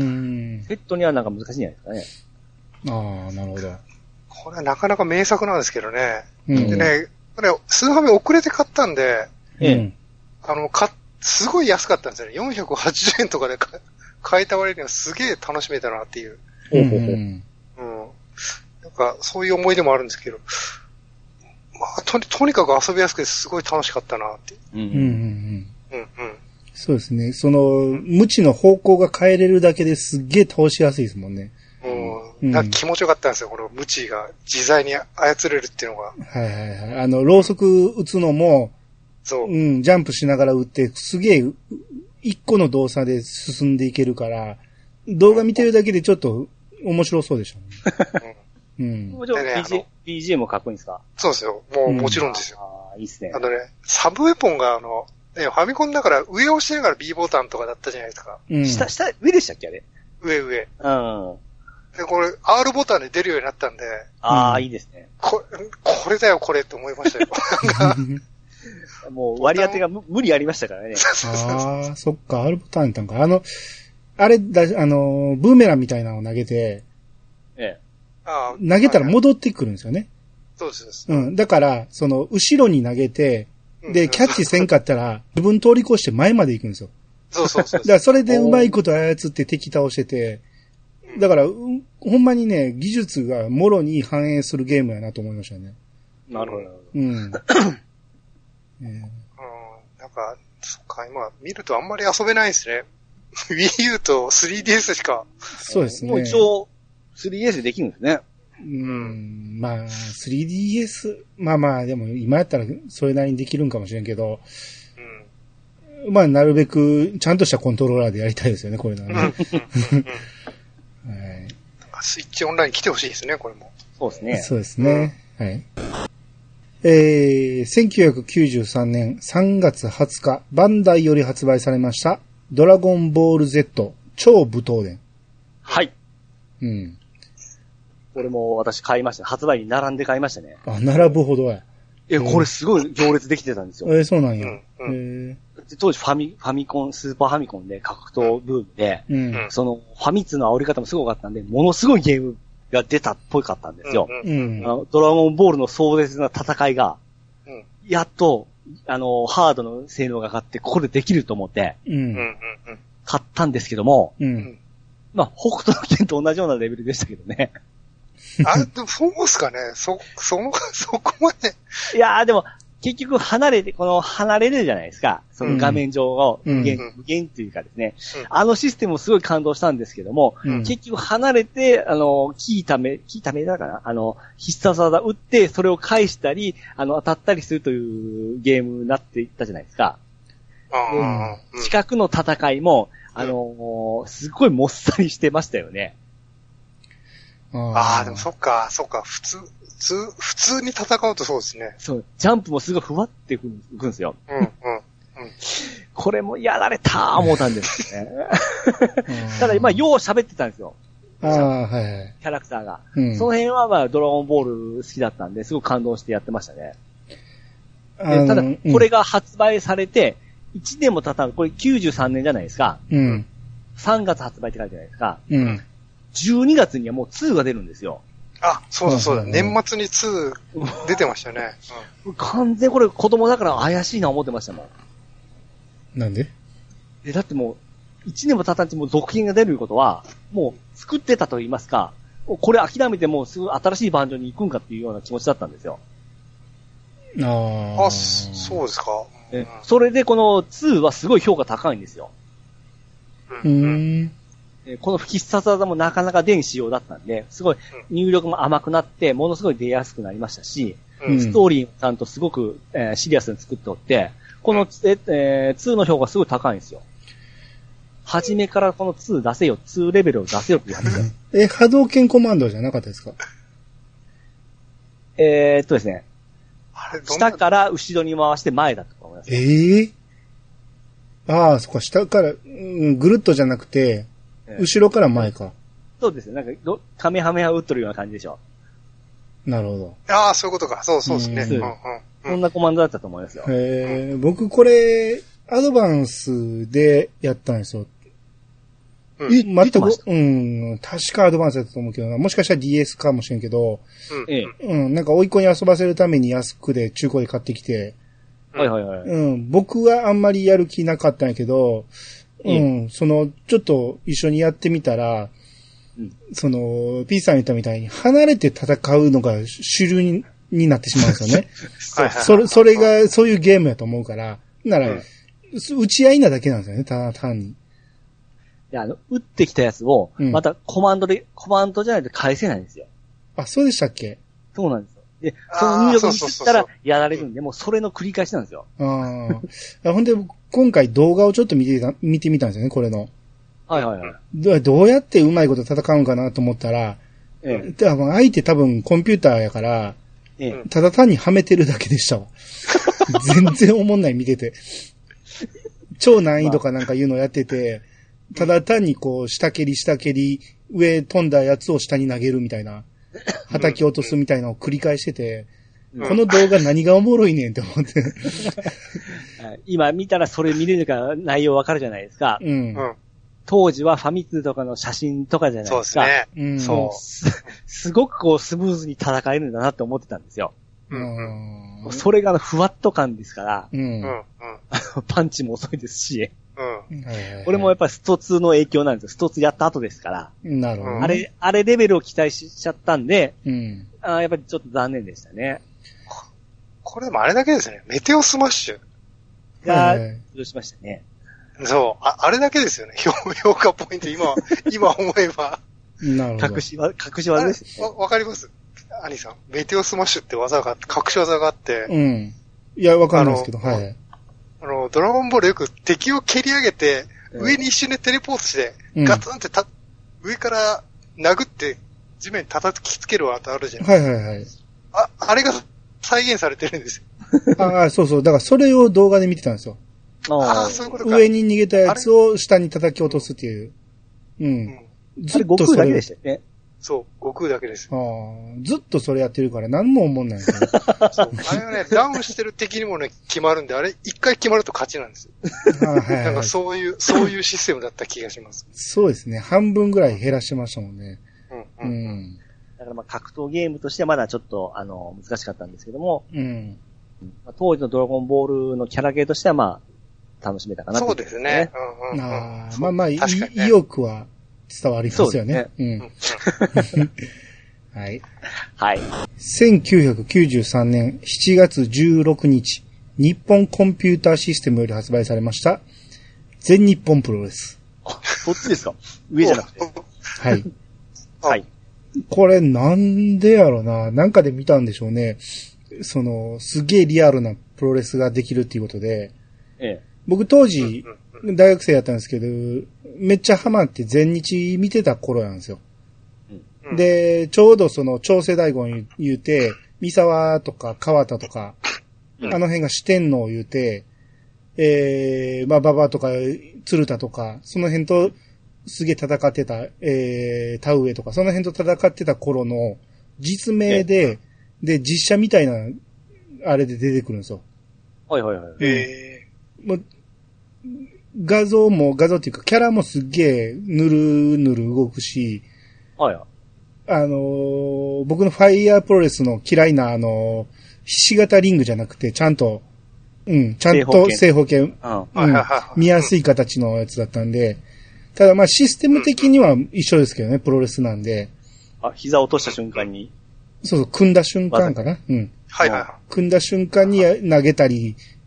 セットにはなんか難しいんじゃないですかね。ああ、なるほど。 これはなかなか名作なんですけどね。うん、でね、これ、スーファミ遅れて買ったんで、 うん。 あの、か、すごい安かったんですよね。よんひゃくはちじゅうえんとかで買えた割にはすげえ楽しめたなっていう。 うん。うん。 うんなんか、そういう思い出もあるんですけど、まあ、とに、とにかく遊びやすくてすごい楽しかったなって。 うんうんうん。 うんうん。 そうですね。その、無知の方向が変えれるだけですっげえ倒しやすいですもんね。 うん。なんか気持ちよかったんですよ。この無知が自在に操れるっていうのが。 はいはいはい。あの、ろうそく打つのも、 そう。 うん、ジャンプしながら打って、すげえ、一個の動作で進んでいけるから、動画見てるだけでちょっと面白そうでしょ、ね。うん。 もちろん ビージーエム、ビージーエム もかっこいいんですか？ そうですよ。もうもちろんですよ。 ああ、いいっすね。 あのね、サブウェポンがあの、ね、ファミコンだから上を押しながら B ボタンとかだったじゃないですか。 うん。下、下、上でしたっけあれ？ 上上。 うん。 で、これ R ボタンで出るようになったんで。 ああ、うん、いいですね。 これ、これだよこれって思いましたよ。 もう割り当てが無理ありましたからね。 ああ、そっか、R ボタンやったんか。あの、あれだ、あの、ブーメランみたいなのを投げて、 ええ。 あ投げたら戻ってくるんですよね。 そうです。 うん。だから、その、後ろに投げて、で、キャッチせんかったら、自分通り越して前まで行くんですよ。 そうそうそう。 だからそれでうまいこと操って敵倒してて、だから、うん、ほんまにね、技術がもろに反映するゲームやなと思いましたね。 なるほど。 うん。うん。 なんか、そっか、今見るとあんまり遊べないですね。Wii U と スリーディーエス しか。 そうですね。 もう一応、スリーディーエス でできるんですね。 うん。まあ、スリーディーエス、まあまあ、でも今やったらそれなりにできるんかもしれんけど、うん、まあ、なるべくちゃんとしたコントローラーでやりたいですよね、これならね。はい。 スイッチオンライン来てほしいですね、これも。 そうですね。 そうですね。うん、はい。えー、せんきゅうひゃくきゅうじゅうさんねんさんがつはつか、バンダイより発売されました、ドラゴンボール Z 超武闘伝。 はい。 うん。 これも私買いました。発売に並んで買いましたね。 あ、並ぶほどや。 え、これすごい行列できてたんですよ。 えー、そうなんや。うんうん、 当時ファミ、ファミコン、スーパーファミコンで格闘ブームで、うん、そのファミ通の煽り方もすごかったんで、ものすごいゲームが出たっぽかったんですよ。 うん、 あのドラゴンボールの壮絶な戦いが、 うん、 やっと、あの、ハードの性能が上がって、ここでできると思って、 うん、 買ったんですけども、 うん、 まあ、北斗の拳と同じようなレベルでしたけどね。 あれ、でもそうっすかねそ、その、そこまで。 いやーでも、結局離れて、この離れるじゃないですか。その画面上を無限、うん、無限っていうかですね、うん。あのシステムをすごい感動したんですけども、うん、結局離れて、あの、キーため、キーためだからあの、必殺技打って、それを返したり、あの、当たったりするというゲームになっていったじゃないですか。 うん、 近くの戦いも、あのー、すごいもっさりしてましたよね。 ああ、でもそっか、そっか、普通、普通、普通に戦うとそうですね。 そう、ジャンプもすごいふわっていくんですよ。 うん、うん、うん。 これもやられたー思ったんですね。ただ今、よう喋ってたんですよ。 ああ、はいはい。 キャラクターが。 うん、 その辺はまあ、ドラゴンボール好きだったんで、すごく感動してやってましたね。でただ、これが発売されて、いちねんも経たん、これきゅうじゅうさんねんじゃないですか。 うん。 さんがつ発売って書いてないですか。 うん。 じゅうにがつにはもうツーが出るんですよ。 あ、そうだそうだ。年末にツー出てましたね。 うん、完全これ子供だから怪しいな思ってましたもん。 なんで？ え、だってもう、いちねんも経たんちもう続編が出ることは、もう作ってたと言いますか、これ諦めてもうすぐ新しいバージョンに行くんかっていうような気持ちだったんですよ。 ああ。 あ、そうですか。 えそれでこのにはすごい評価高いんですよ。 うん。 この必殺技もなかなか電子用だったんで、すごい入力も甘くなって、ものすごい出やすくなりましたし、うん、ストーリーもちゃんとすごく、えー、シリアスに作っておって、この、えー、にの評価すごい高いんですよ。初めからこのに出せよ、にレベルを出せよって言ってた。 え、波動拳コマンドじゃなかったですか？ えーっとですね。下から後ろに回して前だと思います。 ええー、ああ、そっか、下から、うん、ぐるっとじゃなくて、えー、後ろから前か。 そうですね。なんかど、カメハメハ打っとるような感じでしょ。 なるほど。 ああ、そういうことか。そうそうですね。うんうんうん、 そんなコマンドだったと思いますよ。 へえ、僕これ、アドバンスでやったんですよ。うん、全く、うん、確かアドバンスだったと思うけどな。もしかしたら ディーエス かもしれんけど、うん、うん、なんか甥っ子に遊ばせるために安くで中古で買ってきて、 はいはいはい。 うん、僕はあんまりやる気なかったんやけど、うん、その、ちょっと一緒にやってみたら、うん、その、P さん言ったみたいに離れて戦うのが主流に、になってしまうんですよね。そう、それ、それが、そういうゲームやと思うから、なら、うん、打ち合いなだけなんですよね、ただ単に。 で、あの、撃ってきたやつを、またコマンドで、うん、コマンドじゃないと返せないんですよ。 あ、そうでしたっけ？ そうなんですよ。で、その入力にしたらやられるんで、もうそれの繰り返しなんですよ。 ああ。ほんで、今回動画をちょっと見てた、見てみたんですよね、これの。 はいはいはい。 ど, どうやってうまいこと戦うんかなと思ったら、ええ、多分相手多分コンピューターやから、ええ、ただ単にはめてるだけでしたわ。全然おもんない見てて。超難易度かなんかいうのをやってて、ただ単にこう、下蹴り下蹴り、上飛んだやつを下に投げるみたいな、叩き落とすみたいなのを繰り返してて、うん、この動画何がおもろいねんって思って。 今見たらそれ見れるから内容わかるじゃないですか。うん、当時はファミ通とかの写真とかじゃないですか。そうですね。うん、そうす。すごくこうスムーズに戦えるんだなって思ってたんですよ。うん、それがふわっと感ですから、うん、パンチも遅いですし、うん、これもやっぱりストにの影響なんですよ。ストにやった後ですから。 なるほど、ね。 あれ、あれレベルを期待しちゃったんで、うん、あやっぱりちょっと残念でしたね。 これでもあれだけですね。メテオスマッシュが、どうしましたね。 そう。あ、あれだけですよね。評, 評価ポイント、今、今思えば。 なるほど。隠し技、隠し技ですね。 わ、わかります兄さん。メテオスマッシュって技があって、隠し技があって。 うん。いや、わかんないですけど、はい。 あの、ドラゴンボールよく敵を蹴り上げて、うん、上に一瞬でテレポートして、うん、ガツンってた、上から殴って地面に叩きつける技あるじゃないですか。はいはいはい。あ、あれが再現されてるんですよ。 ああ、そうそう。だからそれを動画で見てたんですよ。ああ、そういうことか。上に逃げたやつを下に叩き落とすっていう。うん。 うん、ずっとそれ。悟空だけでしたよね。 そう、悟空だけです。 ああ、ずっとそれやってるから何も思んないですよ。 そう。あれはね、ダウンしてる敵にもね、決まるんで、あれ、一回決まると勝ちなんですよ。あはいはい、なんかそういう、そういうシステムだった気がします。 そうですね。半分ぐらい減らしてましたもんね。 うん。うん。うん、だからまあ格闘ゲームとしてはまだちょっと、あの、難しかったんですけども、うん。当時のドラゴンボールのキャラゲーとしてはまあ、楽しめたかなと、ね。 そうですね。うんうん、 あまあまあ、ね、意欲は、伝わりますよね。うねうん。はい。 はい。 せんきゅうひゃくきゅうじゅうさんねんしちがつじゅうろくにち、日本コンピューターシステムより発売されました、全日本プロレス。 あ、そっちですか？上じゃなくて。 はい。 はい。 これなんでやろな、なんかで見たんでしょうね。その、すげえリアルなプロレスができるっていうことで、ええ、僕当時、大学生やったんですけど、めっちゃハマって全日見てた頃なんですよ。うん、で、ちょうどその超世代号言うて、三沢とか川田とか、うん、あの辺が四天王言うて、えー、まあ、馬場とか鶴田とか、その辺とすげえ戦ってた、えー、田植とか、その辺と戦ってた頃の実名で、で、実写みたいな、あれで出てくるんですよ。 はいはいはい。 えー、もう画像も、画像っていうか、キャラもすっげえ、ぬるぬる動くし、 はい。 あのー、僕のファイヤープロレスの嫌いな、あのー、ひし形リングじゃなくて、ちゃんと、うん、ちゃんと正方形、うん、見やすい形のやつだったんで、ただまあシステム的には一緒ですけどね、プロレスなんで。 あ、膝落とした瞬間に。 そうそう、組んだ瞬間かな。うん。 はいはいはい。 組んだ瞬間に投げたり、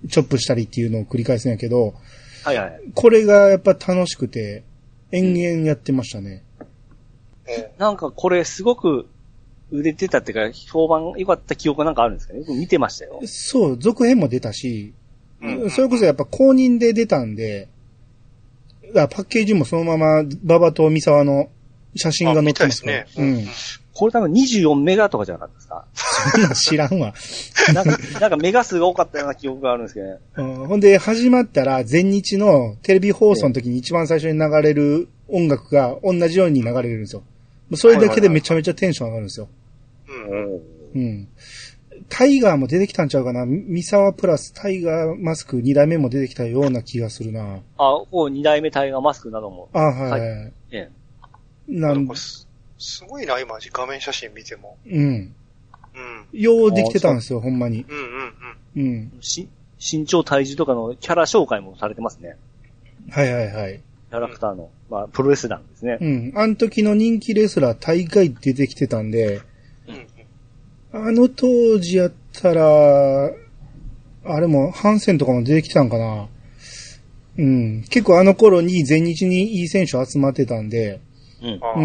チョップしたりっていうのを繰り返すんやけど、 はいはい。 これがやっぱ楽しくて、延々やってましたね。 なんかこれすごく売れてたっていうか、評判良かった記憶なんかあるんですかね。よく見てましたよ。 そう、続編も出たし、うん、それこそやっぱ公認で出たんで、パッケージもそのまま馬場と三沢の写真が載ってますね。うん。 これ多分にじゅうよんメガとかじゃなかったですか？ そんな知らんわ。 なんか、なんかメガ数が多かったような記憶があるんですけどね。 うん、ほんで始まったら全日のテレビ放送の時に一番最初に流れる音楽が同じように流れるんですよ。それだけでめちゃめちゃテンション上がるんですよ。うん。うん。タイガーも出てきたんちゃうかな。三沢プラスタイガーマスクに代目も出てきたような気がするな。 あ、こうに代目タイガーマスクなども。 あ、はい、はい。ええ。 なんかす、すごいな、今、画面写真見ても。 うん。うん。ようできてたんですよ、ほんまに。 うんうんうん。うん。 し、身長体重とかのキャラ紹介もされてますね。 はいはいはい。 キャラクターの、まあ、プロレスラーですね。 うん。あの時の人気レスラー大概出てきてたんで、うん、あの当時やったら、あれも、ハンセンとかも出てきてたんかな。うん。結構あの頃に全日にいい選手集まってたんで、 うん。 うん。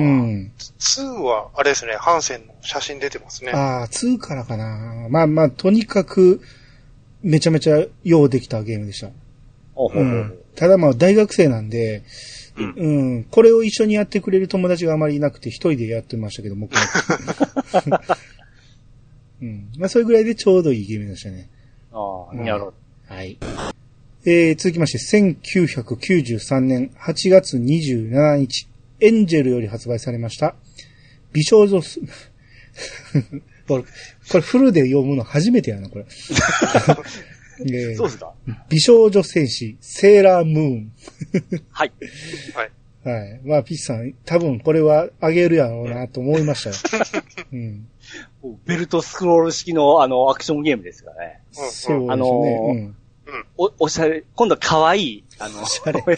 ツーは、あれですね、ハンセンの写真出てますね。 ああ、ツーからかな。まあまあ、とにかく、めちゃめちゃようできたゲームでした。 おほほ、うん。 ただまあ、大学生なんで、うん、うん。これを一緒にやってくれる友達があまりいなくて、一人でやってましたけど、僕も。うん。まあ、それぐらいでちょうどいいゲームでしたね。 ああ、なるほど。 はい。えー、続きまして、せんきゅうひゃくきゅうじゅうさんねんはちがつにじゅうしちにち、エンジェルより発売されました。美少女す、これ、これフルで読むの初めてやな、これ。 えー、そうですか。 美少女戦士、セーラームーン。 はい。 はい。 はい。まあ、ピッチさん、多分これはあげるやろうなと思いましたよ。うん。 ベルトスクロール式のあのアクションゲームですからね。 そうですね。 あのー、うんお、おしゃれ、今度は可愛い、あの、 おしゃれ。こ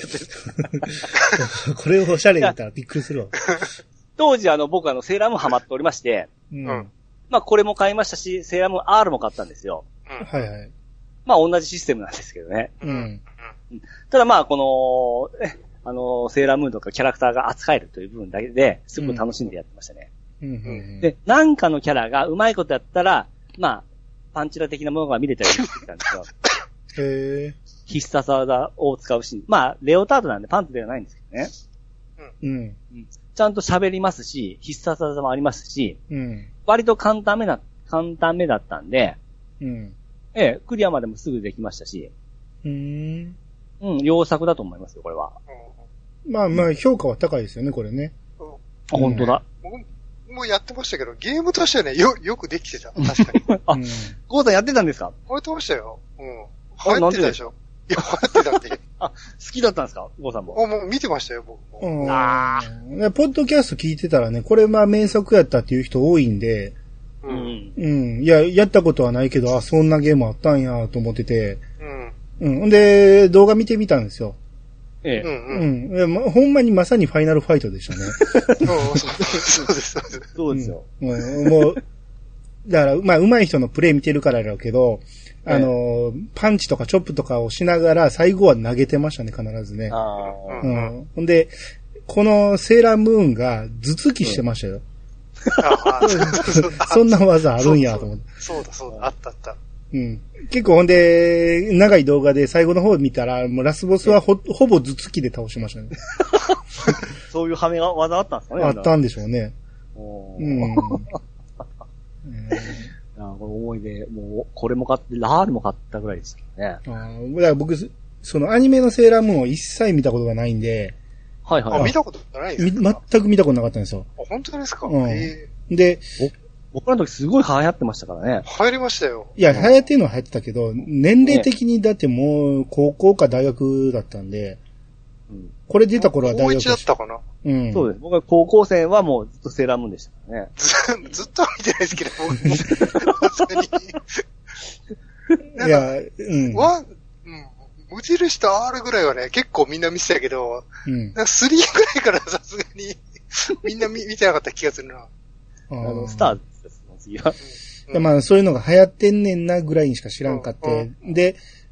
れをおしゃれ言ったらびっくりするわ。 当時あの、僕あの、セーラームーンハマっておりまして、 うん。 まあこれも買いましたし、セーラームーン R も買ったんですよ。 うん。 はいはい。 まあ同じシステムなんですけどね。 うん。 ただまあこの、え、あの、セーラームーンとかキャラクターが扱えるという部分だけで、すごく楽しんでやってましたね。 うんうんうん、 で、なんかのキャラがうまいことやったら、まあ、パンチラ的なものが見れたりしてたんですよ。 へー。 必殺技を使うし、まあ、レオタードなんでパンツではないんですけどね。 うん。うん、 ちゃんと喋りますし、必殺技もありますし、 うん、 割と簡単めな、簡単めだったんで、 うん、 ええ、クリアまでもすぐできましたし、 うーん。 うん、良作だと思いますよ、これは。 まあまあ、評価は高いですよね、これね。 うん、あ、本当だ。 もうやってましたけど、ゲームとしてはね、よ、よくできてた。確かに。 あ、ゴーさんやってたんですか？ やってましたよ。うん。流行ってたでしょ。いや、流行ってたって。 あ、好きだったんですか？ゴーさんも。 あ、もう見てましたよ、僕も。 うん。ああ。ポッドキャスト聞いてたらね、これまあ名作やったっていう人多いんで、 うん。 うん。いや、やったことはないけど、あ、そんなゲームあったんやと思ってて、うん。うん。で、動画見てみたんですよ。 ええ。 うんうん。うん。ほんまにまさにファイナルファイトでしたね。 そうそうです、そうです。 そうですよ。 うん、もう、だから、まあ、上手い人のプレイ見てるからだろうけど、あの、ええ、パンチとかチョップとかをしながら、最後は投げてましたね、必ずね。 あうん。ほんで、このセーラームーンが頭突きしてましたよ。うんそんな技あるんやと思って。 そうだそうだ、あったあった。 うん。結構ほんで、長い動画で最後の方見たら、もうラスボスはほ、ほぼ頭突きで倒しましたね。 そういうはめが技あったんですかね。 あったんでしょうね。うん。 えー、これ思い出、もう、これも買って、ラールも買ったぐらいでしたね。ああ。だから僕、そのアニメのセーラームーンを一切見たことがないんで、 はいはい。あ、見たことないですか？ 全く見たことなかったんですよ。 あ、本当ですか？ うん。えー、で、 僕らの時すごい流行ってましたからね。 流行りましたよ。 いや、流行ってるのは流行ってたけど、年齢的にだってもう高校か大学だったんで、うん、これ出た頃は大学高いちだったかな。 うん。 そうです。僕は高校生はもうずっとセーラームーンでしたからね。 ず, ずっと見てないですけど、僕も。いや、うん。ワン、うん。無印と R ぐらいはね、結構みんな見てたけど、うん。なんかスリーぐらいからさすがに、みんな 見, 見てなかった気がするな。 あの、スターです、次は。 うん、まあ、そういうのが流行ってんねんなぐらいにしか知らんかって、うん、で、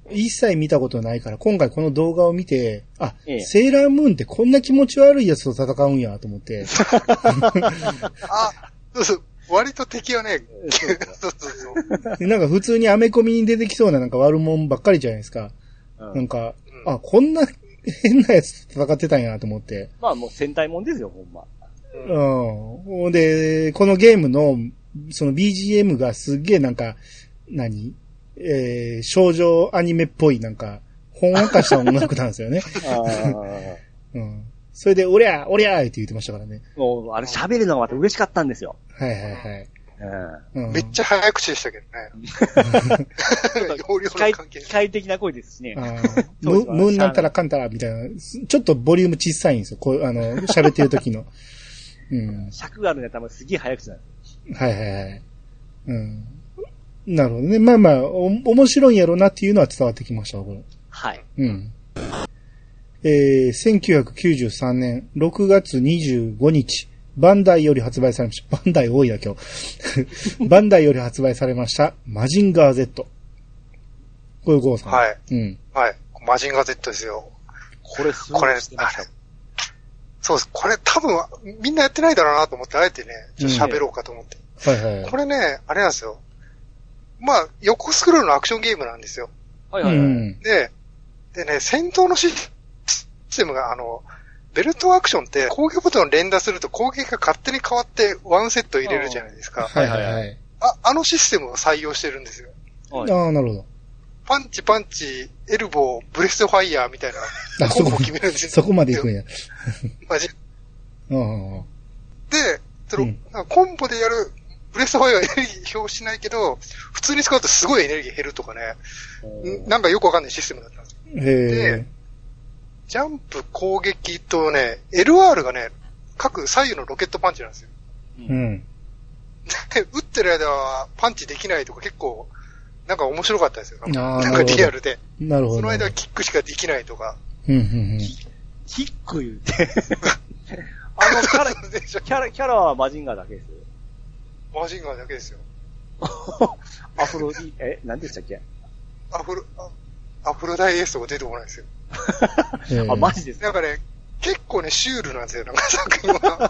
一切見たことないから、今回この動画を見て、あ、ええ、セーラームーンってこんな気持ち悪いやつと戦うんやと思って。 あ、そうそう。割と敵はね、そうそうそう。なんか普通にアメコミに出てきそうななんか悪者ばっかりじゃないですか。うん、なんか、うん、あ、こんな変なやつと戦ってたんやなと思って。 まあもう戦隊もんですよ、ほんま。 うん。で、このゲームの、その ビージーエム がすっげえなんか、何えー、少女アニメっぽいなんか、ほんわかした音楽なんですよね。あうん。それで、おりゃおりゃーって言ってましたからね。 もう、あれ喋るのがまた嬉しかったんですよ。 はいはいはい。 うん、めっちゃ早口でしたけどね。 容量の関係。機械的な声ですしね。 ムーンなんたらかんたらみたいな、ちょっとボリューム小さいんですよ。こう、あの、喋ってる時の。 うん。尺があるね、多分すげえ早口なんです。 はいはいはい。うん。なるほどね。まあまあ、お、面白いんやろうなっていうのは伝わってきました、これ。 はい。 うん。えー、せんきゅうひゃくきゅうじゅうさんねんろくがつにじゅうごにち、バンダイより発売されました。バンダイ多いな、今日。バンダイより発売されました、マジンガー Z。これ、ゴーさん。 はい。 うん。 はい。マジンガー Z ですよ。 これすごいしてました。 そうです。これ多分、みんなやってないだろうなと思って、あえてね、ちょっと喋ろうかと思って。 うん、はいはい。 これね、あれなんですよ。まあ、横スクロールのアクションゲームなんですよ。 はいはいはい。うん、 で、でね、戦闘のシステムが、あの、ベルトアクションって攻撃ボタンを連打すると攻撃が勝手に変わってワンセット入れるじゃないですか。 はいはいはい。 あ、あのシステムを採用してるんですよ。 ああ、なるほど。 パンチパンチ、エルボー、ブレストファイヤーみたいなコンボを決めるんですよ。 そこまで行くんや。 マジ。 ああ。 で、その、うん、コンボでやるブレストファイヤーはエネルギー表示しないけど、普通に使うとすごいエネルギー減るとかね、なんかよくわかんないシステムだったんですよ。 へで、ジャンプ攻撃とね、エルアール がね、各左右のロケットパンチなんですよ。 うん。 で、撃ってる間はパンチできないとか結構、なんか面白かったですよ。なんかリアルで。 なるほど。 その間はキックしかできないとか。 うんうんうん。 キック言うて。あのキャラ、キャラ、キャラはマジンガーだけですよ。 マジンガーだけですよ。 アフロディ、え、何でしたっけ？ アフロ、アフロダイエースとか出てこないですよ。 あ、マジですか？ なんかね、結構ね、シュールなんですよ、なんか作品は。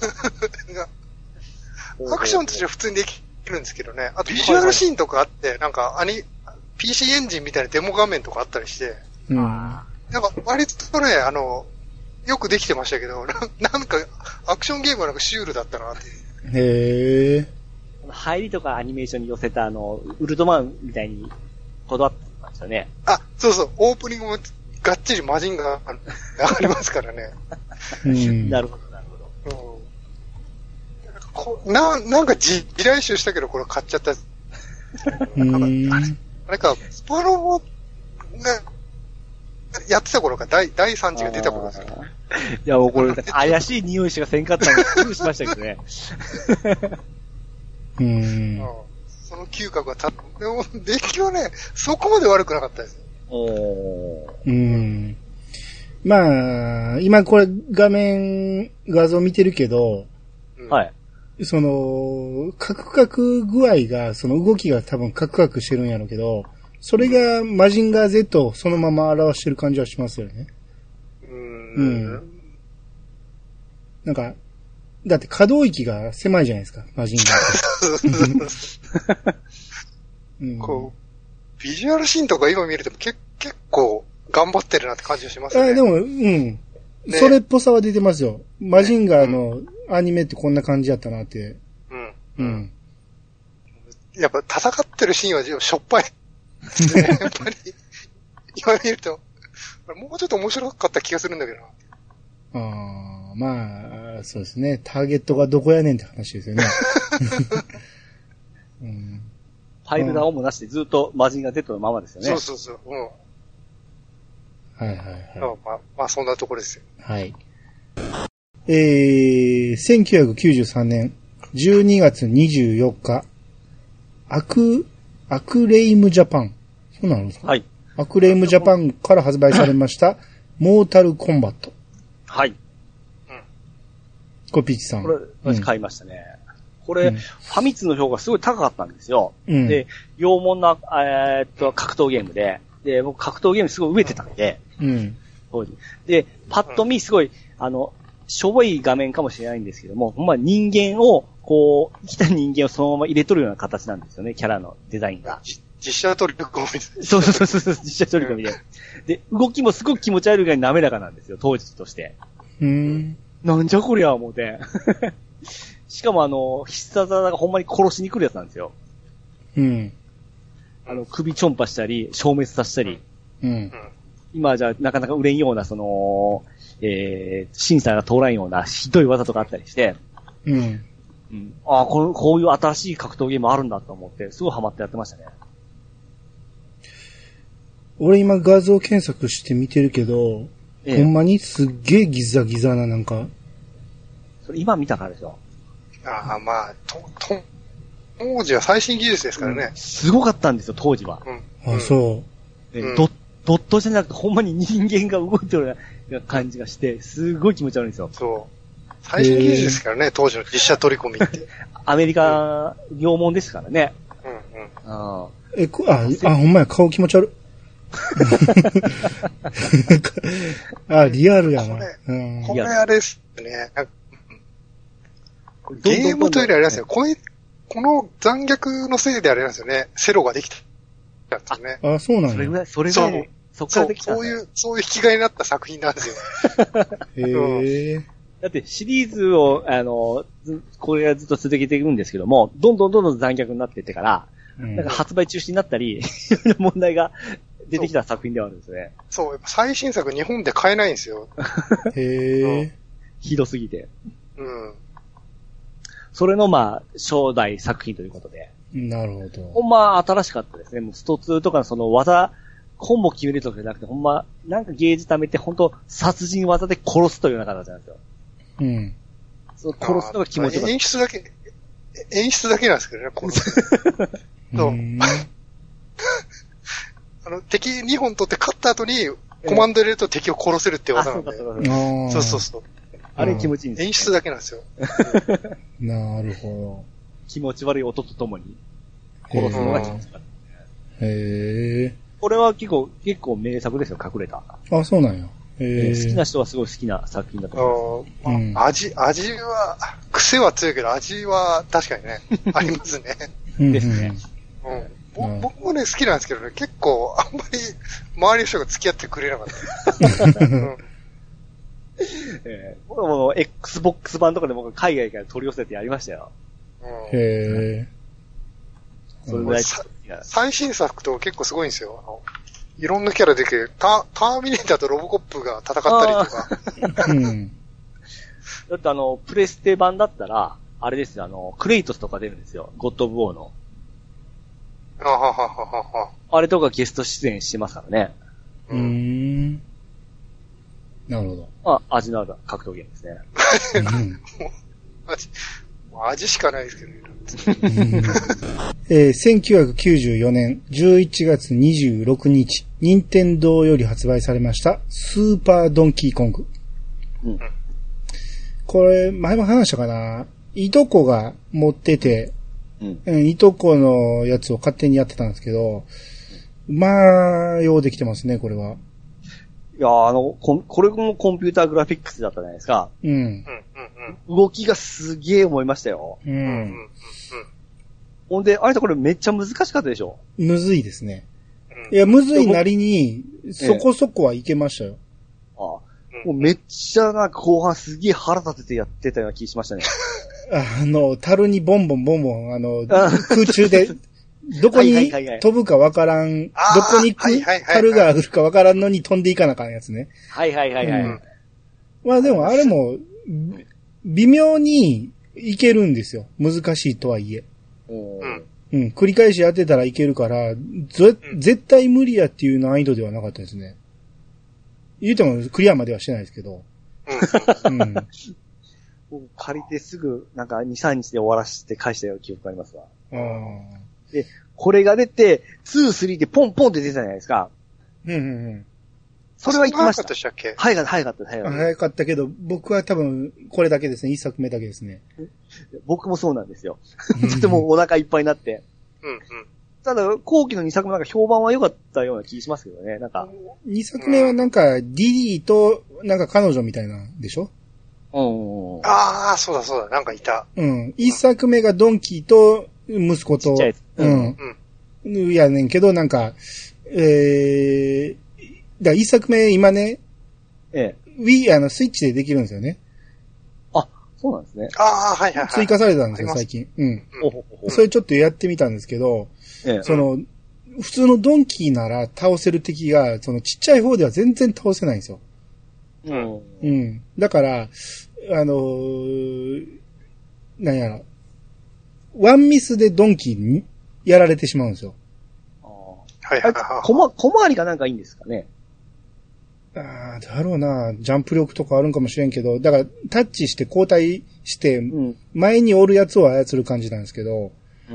アクションとしては普通にできるんですけどね。あとビジュアルシーンとかあって、なんかアニ、ピーシー エンジンみたいなデモ画面とかあったりして、 うん、 なんか割とね、あの、よくできてましたけど、なんかアクションゲームはなんかシュールだったなって。 へー。 入りとかアニメーションに寄せたあの、ウルトマンみたいにこだわってましたね。 あ、そうそう、オープニングもがっちりマジンガーありますからね。 うん、なるほど、なるほど。 うんこな、なんか自来集したけどこれ買っちゃった。 うんあれ、あれか、スパロボがやってた頃か、第、第三次が出た頃ですよ。 いや、もうこれ、怪しい匂いしかせんかったのびっくりしましたけどね。 うん。 その嗅覚がた、でも、出来はね、そこまで悪くなかったですよ。 おー。 うん。まあ、今これ画面、画像見てるけど、 うん、はい。 その、カクカク具合が、その動きが多分カクカクしてるんやろうけど、それがマジンガー Z をそのまま表してる感じはしますよね。 うーん。 うん。なんか、だって可動域が狭いじゃないですか、マジンガーって。 うん、こう、ビジュアルシーンとか今見ると結構頑張ってるなって感じがしますね。 あ、でも、うん。ね、それっぽさは出てますよ。マジンガーのアニメってこんな感じやったなって。 うん。 うん。 やっぱ戦ってるシーンはしょっぱい。やっぱり、今見ると、もうちょっと面白かった気がするんだけどな。 ああ、まあ、そうですね。ターゲットがどこやねんって話ですよね。 うん、ファイルダウンもなしでずっとマジンガー Z のままですよね。 そうそうそう。うん。 はいはいはい。 まあ、まあ、そんなところですよ。 はい。えー、せんきゅうひゃくきゅうじゅうさんねんじゅうにがつにじゅうよっか、アク、アクレイムジャパン。そうなのですか？ はい。 アクレイムジャパンから発売されました、モータルコンバット。 はい。うん。 これピーチさん。 これ、私買いましたね。うん、これ、うん、ファミ通の評価すごい高かったんですよ。 うん、 で、洋門な、えー、っと、格闘ゲームで、 で、僕格闘ゲームすごい飢えてたんで、うん。当時。で、パッと見すごい、あの、しょぼい画面かもしれないんですけども、ほんま人間を、こう、生きた人間をそのまま入れとるような形なんですよね、キャラのデザインが。 実写取り込みで。 そうそうそうそう、実写取り込みで。で、動きもすごく気持ち悪いぐらい滑らかなんですよ、当時として。 うーん。 なんじゃこりゃ、思うて。しかもあの、必殺技がほんまに殺しに来るやつなんですよ。 うん。 あの、首ちょんぱしたり、消滅させたり。うん。今じゃなかなか売れんような、その、えー、審査が通らんようなひどい技とかあったりして。うん。うん。ああ、こう、こういう新しい格闘ゲームあるんだと思って、すごいハマってやってましたね。 俺今画像検索して見てるけど、ええ、ほんまにすっげえギザギザななんか。 それ今見たからでしょ。 ああ、まあ、と、と、当時は最新技術ですからね。うん、 すごかったんですよ、当時は。 うん、あ、そう。 ね、うん、ドッ、ドットじゃなくて、ほんまに人間が動いてるような感じがして、すごい気持ち悪いんですよ。 そう。最新技術ですからね、当時の実写取り込みって。 アメリカ、両門ですからね。 うんうん。 あえ、あ、あ、ほんまや、顔気持ち悪い。あ、リアルやな。 これ、うん、これあれですね。ゲームというよりあれなんですよ。これ、この残虐のせいであれなんですよね。セロができたんですよね。 あ、そうなんだ。 それぐらい、それぐらい、そっからできた、 ね。そういう、そういう引き換えになった作品なんですよ。 へー。うんだってシリーズを、あの、これがずっと続けていくんですけども、どんどんどんどん残虐になっていってから、うん、なんか発売中止になったり、いろいろ問題が出てきた作品ではあるんですね。 そう、やっぱ最新作日本で買えないんですよ。 へー、うん。 ひどすぎて。 うん。 それのまあ、初代作品ということで。 なるほど。 ほんま新しかったですね。もうストツーとかのその技、コンボ決めるとかじゃなくて、ほんま、なんかゲージ貯めて、ほんと殺人技で殺すというような形なんですよ。 うん。 その殺すのが気持ちよかった。 演出だけ、演出だけなんですけどね、殺す。そう。あの、敵にほん取って勝った後に、コマンド入れると敵を殺せるって技なんで。そうそうそう。 あれ気持ちいいんですよ、ね。演出だけなんですよ。 なるほど。 気持ち悪い音とともに殺すのが気持ち悪い。 へー。 これは結構、結構名作ですよ、隠れた。 あ、そうなんや。へー。好きな人はすごい好きな作品だと思います。うん、味、味は、癖は強いけど味は確かにね、ありますね。 ですね。 うん、僕もね、好きなんですけどね、結構、あんまり、周りの人が付き合ってくれなかった。うんえー、僕も Xbox 版とかで僕海外から取り寄せてやりましたよ。 うん、へー。それぐらい。 最新作と結構すごいんですよ。あのいろんなキャラできる。タ、ターミネーターとロボコップが戦ったりとか。うん、 だってあの、プレステ版だったら、あれですよ、あの、クレイトスとか出るんですよ。ゴッド・オブ・ウォーの。 あはははは。 あれとかゲスト出演してますからね。 うーん。なるほど。 あ、味のある格闘ゲームですね。 うん、味、味しかないですけどね。 えー、せんきゅうひゃくきゅうじゅうよねんじゅういちがつにじゅうろくにち、任天堂より発売されました、スーパードンキーコング。うん、これ、前も話したかな、いとこが持ってて、うん、いとこのやつを勝手にやってたんですけど、まあ、ようできてますね、これは。 いやー、あの、こ、これもコンピューターグラフィックスだったじゃないですか。 うん。 動きがすげえ思いましたよ。 うん。 ほんで、あれとこれめっちゃ難しかったでしょ？ むずいですね。いや、むずいなりに、そこそこはいけましたよ。 ええ、ああ。もうめっちゃなんか後半すげえ腹立ててやってたような気しましたね。 あの、樽にボンボンボンボン、あの、空中で、どこに飛ぶかわからん、どこに樽があるかわからんのに飛んでいかなあかんやつね。 はいはいはいはい。うん、 まあでもあれも、微妙にいけるんですよ。難しいとはいえ。 うん。 うん。繰り返しやってたらいけるから、ぜ絶対無理やっていう難易度ではなかったですね。言うてもクリアまではしてないですけど。うん。 借りてすぐ、なんかに、さんにちで終わらせて返したような記憶がありますわ。 あで、これが出て、に、さんでポンポンって出てたじゃないですか。 うんうんうん。 それは行きました。 早かったでしたっけ？ 早かった、早かった、早かった。 早かったけど、僕は多分、これだけですね。一作目だけですね。 僕もそうなんですよ。とてもお腹いっぱいになって。 うんうん。 ただ、後期のにさくめなんか評判は良かったような気しますけどね、なんか。 にさくめはなんか、ディディと、なんか彼女みたいなんでしょ？ うん。 ああ、そうだそうだ、なんかいた。 うん。いっさくめがドンキーと、息子と、 ちっちゃいうん。うん。やねんけど、なんか、えー、だいっさくめ今ね、 ええ。 Wii、あの、スイッチでできるんですよね。 あ、そうなんですね。 ああ、はいはいはい。 追加されたんですよ、最近。うん。それちょっとやってみたんですけど、ええ、その、普通のドンキーなら倒せる敵が、そのちっちゃい方では全然倒せないんですよ。 うん。 うん。だから、あのー、なんやろ。ワンミスでドンキーにやられてしまうんですよ。 ああ。はいはいはい。小ま、小回りがなんかいいんですかね。 ああ、だろうな。ジャンプ力とかあるんかもしれんけど、だから、タッチして交代して、前におるやつを操る感じなんですけど、うん、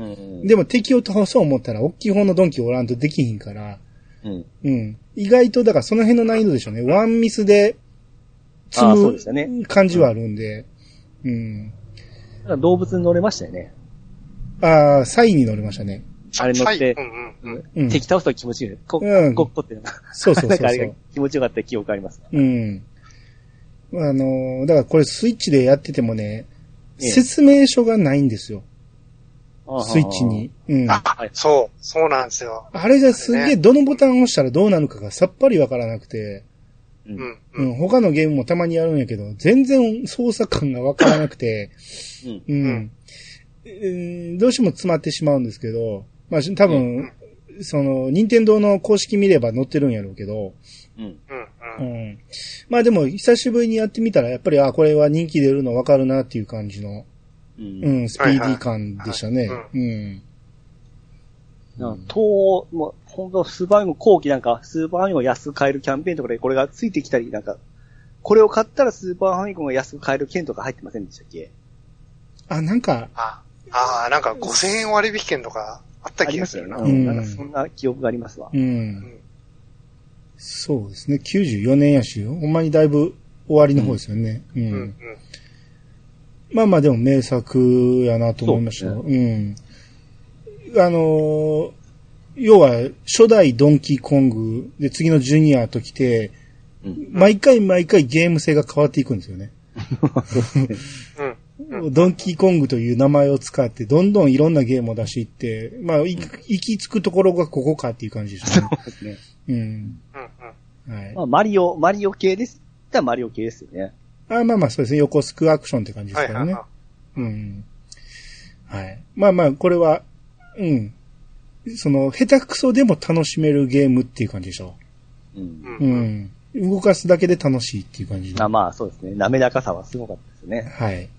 でも敵を倒そう思ったら、大きい方のドンキーおらんとできひんから、うん。うん。意外と、だからその辺の難易度でしょうね。ワンミスで積む感じはあるんで、うん。 うん、動物に乗れましたよね。 ああ、サイに乗れましたね。 あれ乗って、うんうん、敵倒すと気持ちいい。こ、うん、こっこっていうのが。 そうそうそうそう。なんかあれが気持ちよかった記憶あります。 うん。あのー、だからこれスイッチでやっててもね、ええ、説明書がないんですよ。スイッチに。うん。 あ、そう、そうなんですよ。 あれがすげえどのボタンを押したらどうなるかがさっぱりわからなくて、うん、うん。他のゲームもたまにやるんやけど、全然操作感がわからなくて、うん。うんうん、どうしても詰まってしまうんですけど、まあ多分、うん、その、任天堂の公式見れば載ってるんやろうけど、うん。うん。まあでも、久しぶりにやってみたら、やっぱり、あ、これは人気出るのわかるなっていう感じの、うん、うん、スピーディー感でしたね。うん。 なんか、と、もう、ほんと、スーパーファミコン後期なんか、スーパーファミコン安く買えるキャンペーンとかでこれがついてきたり、なんか、これを買ったらスーパーファミコンが安く買える券とか入ってませんでしたっけ？ あ、なんか、 あ、ああ、なんかごせんえん割引券とかあった気がするな。 うん。なんかそんな記憶がありますわ。うん。うん、 そうですね。きゅうじゅうよねんやしよ。ほんまにだいぶ終わりの方ですよね。うん。うんうん、まあまあでも名作やなと思いました。うね、うん。あのー、要は初代ドンキーコングで次のジュニアと来て、うん、毎回毎回ゲーム性が変わっていくんですよね。うんドンキーコングという名前を使ってどんどんいろんなゲームを出していって、まあ、行き着くところがここかっていう感じですね。そうですね。うん。 はい。まあ、マリオ、マリオ系です。じゃマリオ系ですよね。 あまあまあそうですね。横スクアクションって感じですからね。はいはいはい、うん。はい。まあまあ、これは、うん。その、下手くそでも楽しめるゲームっていう感じでしょ。うん。うん。動かすだけで楽しいっていう感じ。 あまあそうですね。滑らかさはすごかったですね。 はい。